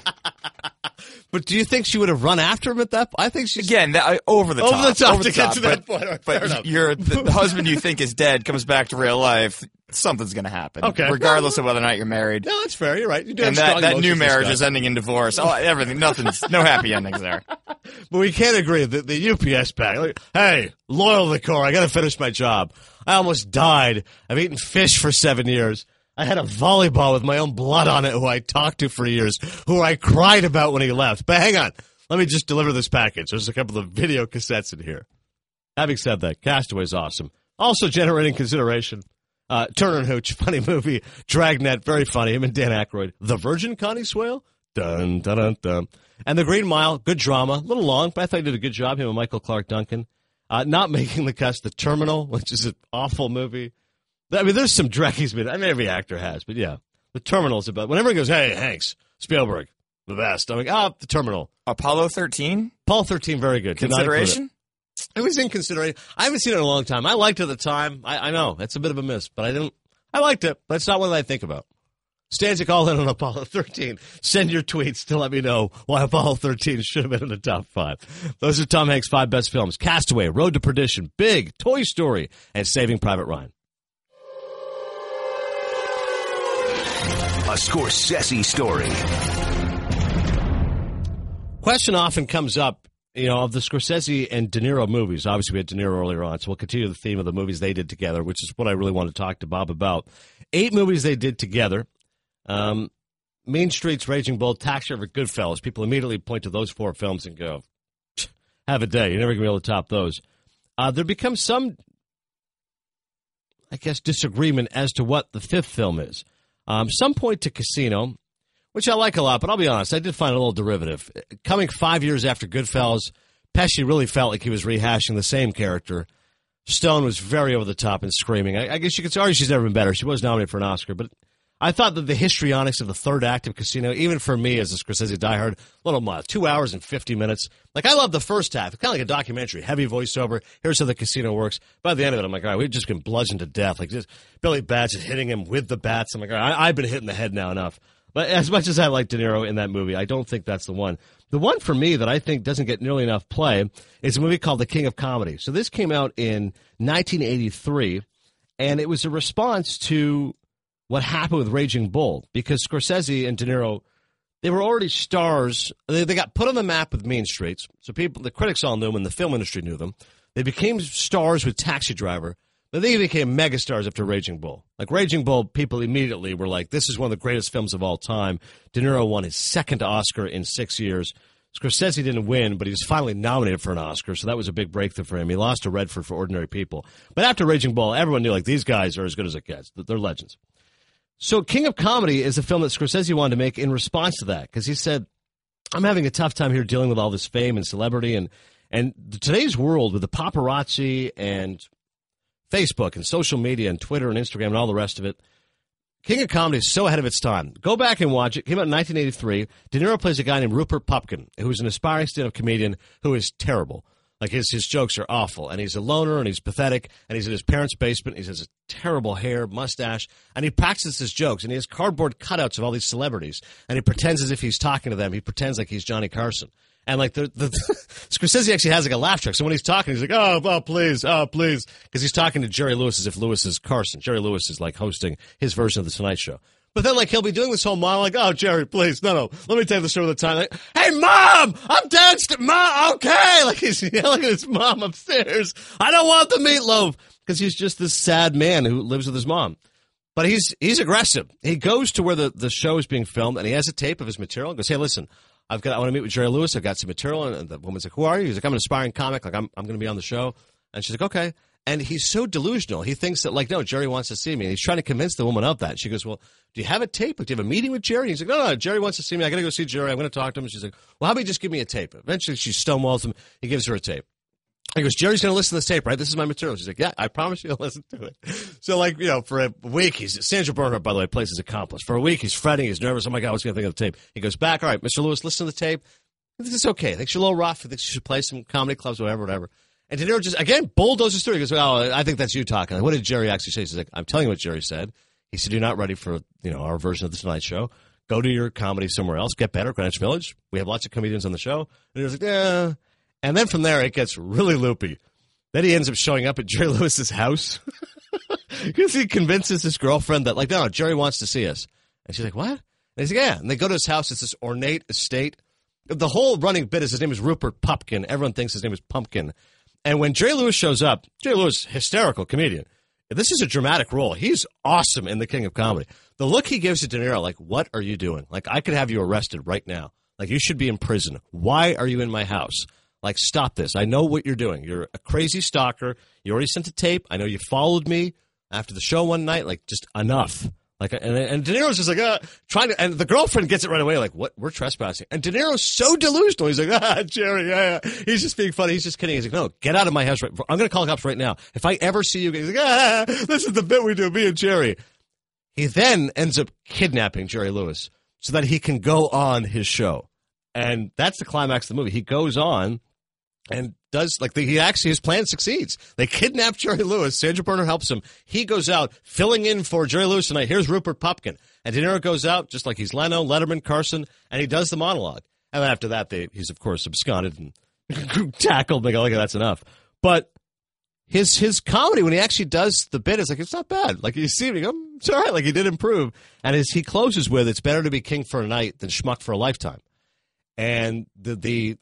Speaker 1: But do you think she would have run after him at that point? I think she's...
Speaker 4: Again, that, over the top.
Speaker 1: Over the top
Speaker 4: over
Speaker 1: to
Speaker 4: the
Speaker 1: get
Speaker 4: top,
Speaker 1: to
Speaker 4: but,
Speaker 1: that point. Right,
Speaker 4: but you're, the, the husband you think is dead comes back to real life. Something's going to happen.
Speaker 1: Okay.
Speaker 4: Regardless of whether or not you're married.
Speaker 1: No, that's fair. You're right. You do
Speaker 4: and
Speaker 1: have
Speaker 4: that, that new marriage
Speaker 1: stuff.
Speaker 4: is ending in divorce. Oh, everything. Nothing's, no happy endings there.
Speaker 1: But we can't agree. The, the U P S pack. Like, hey, loyal to the core. I got to finish my job. I almost died. I've eaten fish for seven years. I had a volleyball with my own blood on it who I talked to for years, who I cried about when he left. But hang on. Let me just deliver this package. There's a couple of video cassettes in here. Having said that, Castaway's awesome. Also generating consideration. Uh, Turner and Hooch, funny movie. Dragnet, very funny. Him and Dan Aykroyd. The Virgin Connie Swale? Dun, dun, dun, dun. And The Green Mile, good drama. A little long, but I thought he did a good job. Him and Michael Clark Duncan. Uh, not making the cuts. The Terminal, which is an awful movie. I mean, there's some draggies, but I mean, every actor has. But yeah, The Terminal's about. Whenever he goes, hey, Hanks, Spielberg, the best. I'm like, ah, The Terminal.
Speaker 4: Apollo thirteen?
Speaker 1: Apollo thirteen, very good.
Speaker 4: Consideration?
Speaker 1: It was in consideration. I haven't seen it in a long time. I liked it at the time. I, I know it's a bit of a miss, but I didn't. I liked it, but it's not one that I think about. Stanzik all in on Apollo thirteen. Send your tweets to let me know why Apollo thirteen should have been in the top five. Those are Tom Hanks' five best films: Castaway, Road to Perdition, Big, Toy Story, and Saving Private Ryan.
Speaker 2: A Scorsese story.
Speaker 1: Question often comes up, you know, of the Scorsese and De Niro movies. Obviously, we had De Niro earlier on, so we'll continue the theme of the movies they did together, which is what I really want to talk to Bob about. Eight movies they did together. Um, Mean Streets, Raging Bull, Taxi Driver, Goodfellas. People immediately point to those four films and go, have a day. You're never going to be able to top those. Uh, there becomes some, I guess, disagreement as to what the fifth film is. Um, some point to Casino, which I like a lot, but I'll be honest, I did find it a little derivative. Coming five years after Goodfellas, Pesci really felt like he was rehashing the same character. Stone was very over the top and screaming. I, I guess you could argue she's never been better. She was nominated for an Oscar, but I thought that the histrionics of the third act of Casino, even for me as a Scorsese diehard, a little much. Two hours and fifty minutes. Like, I love the first half. It's kind of like a documentary. Heavy voiceover. Here's how the casino works. By the end of it, I'm like, all right, we've just been bludgeoned to death. Like, just Billy Bats is hitting him with the bats. I'm like, all right, I, I've been hit in the head now enough. But as much as I like De Niro in that movie, I don't think that's the one. The one for me that I think doesn't get nearly enough play is a movie called The King of Comedy. So this came out in nineteen eighty-three, and it was a response to what happened with Raging Bull, because Scorsese and De Niro, they were already stars. They, they got put on the map with Mean Streets, so people, the critics all knew them, and the film industry knew them. They became stars with Taxi Driver, but they became megastars after Raging Bull. Like, Raging Bull, people immediately were like, this is one of the greatest films of all time. De Niro won his second Oscar in six years. Scorsese didn't win, but he was finally nominated for an Oscar, so that was a big breakthrough for him. He lost to Redford for Ordinary People. But after Raging Bull, everyone knew, like, these guys are as good as it gets. They're legends. So King of Comedy is a film that Scorsese wanted to make in response to that, because he said, I'm having a tough time here dealing with all this fame and celebrity, and, and today's world with the paparazzi and Facebook and social media and Twitter and Instagram and all the rest of it, King of Comedy is so ahead of its time. Go back and watch it. It came out in nineteen eighty-three. De Niro plays a guy named Rupert Pupkin, who's an aspiring stand-up comedian who is terrible. Like, his his jokes are awful, and he's a loner, and he's pathetic, and he's in his parents' basement. He has a terrible hair, mustache, and he practices his jokes, and he has cardboard cutouts of all these celebrities, and he pretends as if he's talking to them. He pretends like he's Johnny Carson. And, like, the, the Scorsese actually has, like, a laugh track. So when he's talking, he's like, oh, oh, please, oh, please, because he's talking to Jerry Lewis as if Lewis is Carson. Jerry Lewis is, like, hosting his version of The Tonight Show. But then, like, he'll be doing this whole monologue, oh, Jerry, please, no, no, let me take the show at the time. Like, hey, Mom, I'm downstairs, Mom, okay. Like, he's yelling at his mom upstairs. I don't want the meatloaf, because he's just this sad man who lives with his mom. But he's he's aggressive. He goes to where the, the show is being filmed, and he has a tape of his material and goes, hey, listen, I've got, I want to meet with Jerry Lewis. I've got some material. And the woman's like, who are you? He's like, I'm an aspiring comic. Like, I'm, I'm going to be on the show. And she's like, okay. And he's so delusional. He thinks that, like, no, Jerry wants to see me. And he's trying to convince the woman of that. She goes, well, do you have a tape? Like, do you have a meeting with Jerry? He's like, no, no, Jerry wants to see me. I got to go see Jerry. I'm going to talk to him. And she's like, well, how about you just give me a tape? Eventually, she stonewalls him. He gives her a tape. He goes, Jerry's going to listen to this tape, right? This is my material. She's like, yeah, I promise you I'll listen to it. So, like, you know, for a week, he's, Sandra Bernhardt, by the way, plays his accomplice. For a week, he's fretting. He's nervous. Oh, my God, what's he going to think of the tape? He goes back. All right, Mister Lewis, listen to the tape. This is okay. I think she's a little rough. I think she should play some comedy clubs, whatever, whatever. And De Niro just, again, bulldozes through. He goes, oh, I think that's you talking. Like, what did Jerry actually say? He's like, I'm telling you what Jerry said. He said, you're not ready for, you know, our version of The Tonight Show. Go to your comedy somewhere else. Get better, Greenwich Village. We have lots of comedians on the show. And he was like, yeah. And then from there, it gets really loopy. Then he ends up showing up at Jerry Lewis's house because he convinces his girlfriend that, like, no, no, Jerry wants to see us. And she's like, what? And he's like, yeah. And they go to his house. It's this ornate estate. The whole running bit is his name is Rupert Pupkin. Everyone thinks his name is Pumpkin. And when Jerry Lewis shows up, Jerry Lewis, hysterical comedian. This is a dramatic role. He's awesome in The King of Comedy. The look he gives to De Niro, like, what are you doing? Like, I could have you arrested right now. Like, you should be in prison. Why are you in my house? Like, stop this. I know what you're doing. You're a crazy stalker. You already sent a tape. I know you followed me after the show one night. Like, just enough. Like, and, and De Niro's just like, uh, trying to, and the girlfriend gets it right away. Like, what? We're trespassing. And De Niro's so delusional. He's like, ah, Jerry, yeah, yeah. He's just being funny. He's just kidding. He's like, no, get out of my house. Right. I'm going to call the cops right now. If I ever see you, he's like, ah, this is the bit we do, me and Jerry. He then ends up kidnapping Jerry Lewis so that he can go on his show. And that's the climax of the movie. He goes on and does, like, the, he actually, his plan succeeds. They kidnap Jerry Lewis. Sandra Bernhardt helps him. He goes out, filling in for Jerry Lewis tonight. Here's Rupert Pupkin. And De Niro goes out, just like he's Leno, Letterman, Carson, and he does the monologue. And then after that, they, he's, of course, absconded and tackled. They go, like, that's enough. But his his comedy, when he actually does the bit, is like, it's not bad. Like, you see him, you go, it's all right. Like, he did improve. And as he closes with, it's better to be king for a night than schmuck for a lifetime. And the the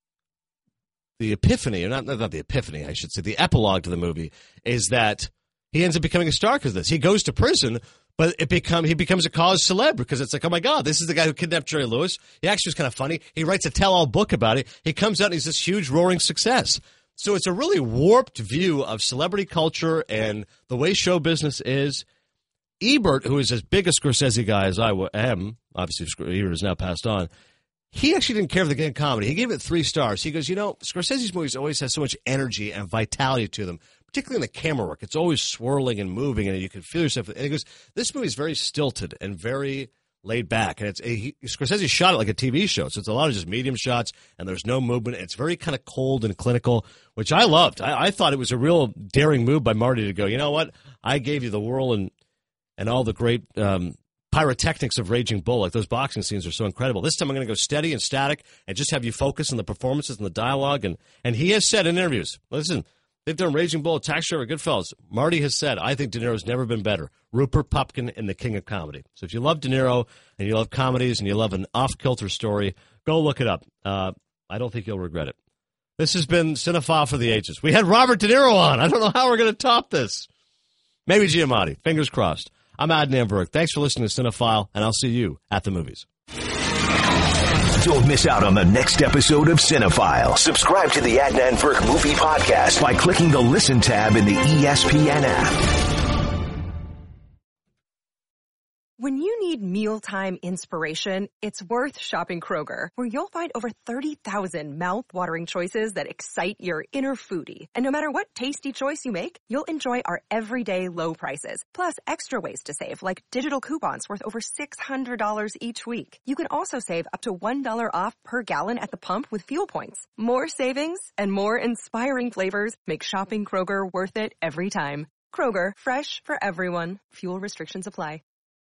Speaker 1: the epiphany, or not, not the epiphany, I should say, the epilogue to the movie is that he ends up becoming a star because of this. He goes to prison, but it become he becomes a cause célèbre because it's like, oh, my God, this is the guy who kidnapped Jerry Lewis. He actually was kind of funny. He writes a tell-all book about it. He comes out and he's this huge, roaring success. So it's a really warped view of celebrity culture and the way show business is. Ebert, who is as big a Scorsese guy as I am, obviously Ebert is now passed on, he actually didn't care for the King of Comedy. He gave it three stars. He goes, you know, Scorsese's movies always have so much energy and vitality to them, particularly in the camera work. It's always swirling and moving, and you can feel yourself. And he goes, this movie is very stilted and very laid back. And it's he, Scorsese shot it like a T V show, so it's a lot of just medium shots, and there's no movement. It's very kind of cold and clinical, which I loved. I, I thought it was a real daring move by Marty to go, you know what? I gave you the whirl and, and all the great um, pyrotechnics of Raging Bull. Like, those boxing scenes are so incredible. This time I'm going to go steady and static and just have you focus on the performances and the dialogue. And, and he has said in interviews, listen, they've done Raging Bull, Taxi Driver, Goodfellas. Marty has said, I think De Niro's never been better. Rupert Pupkin and the king of comedy. So if you love De Niro and you love comedies and you love an off-kilter story, go look it up. Uh, I don't think you'll regret it. This has been Cinephile for the Ages. We had Robert De Niro on. I don't know how we're going to top this. Maybe Giamatti. Fingers crossed. I'm Adnan Virk. Thanks for listening to Cinephile, and I'll see you at the movies.
Speaker 2: Don't miss out on the next episode of Cinephile. Subscribe to the Adnan Virk Movie Podcast by clicking the Listen tab in the E S P N app.
Speaker 5: When you need mealtime inspiration, it's worth shopping Kroger, where you'll find over thirty thousand mouth-watering choices that excite your inner foodie. And no matter what tasty choice you make, you'll enjoy our everyday low prices, plus extra ways to save, like digital coupons worth over six hundred dollars each week. You can also save up to one dollar off per gallon at the pump with fuel points. More savings and more inspiring flavors make shopping Kroger worth it every time. Kroger, fresh for everyone. Fuel restrictions apply.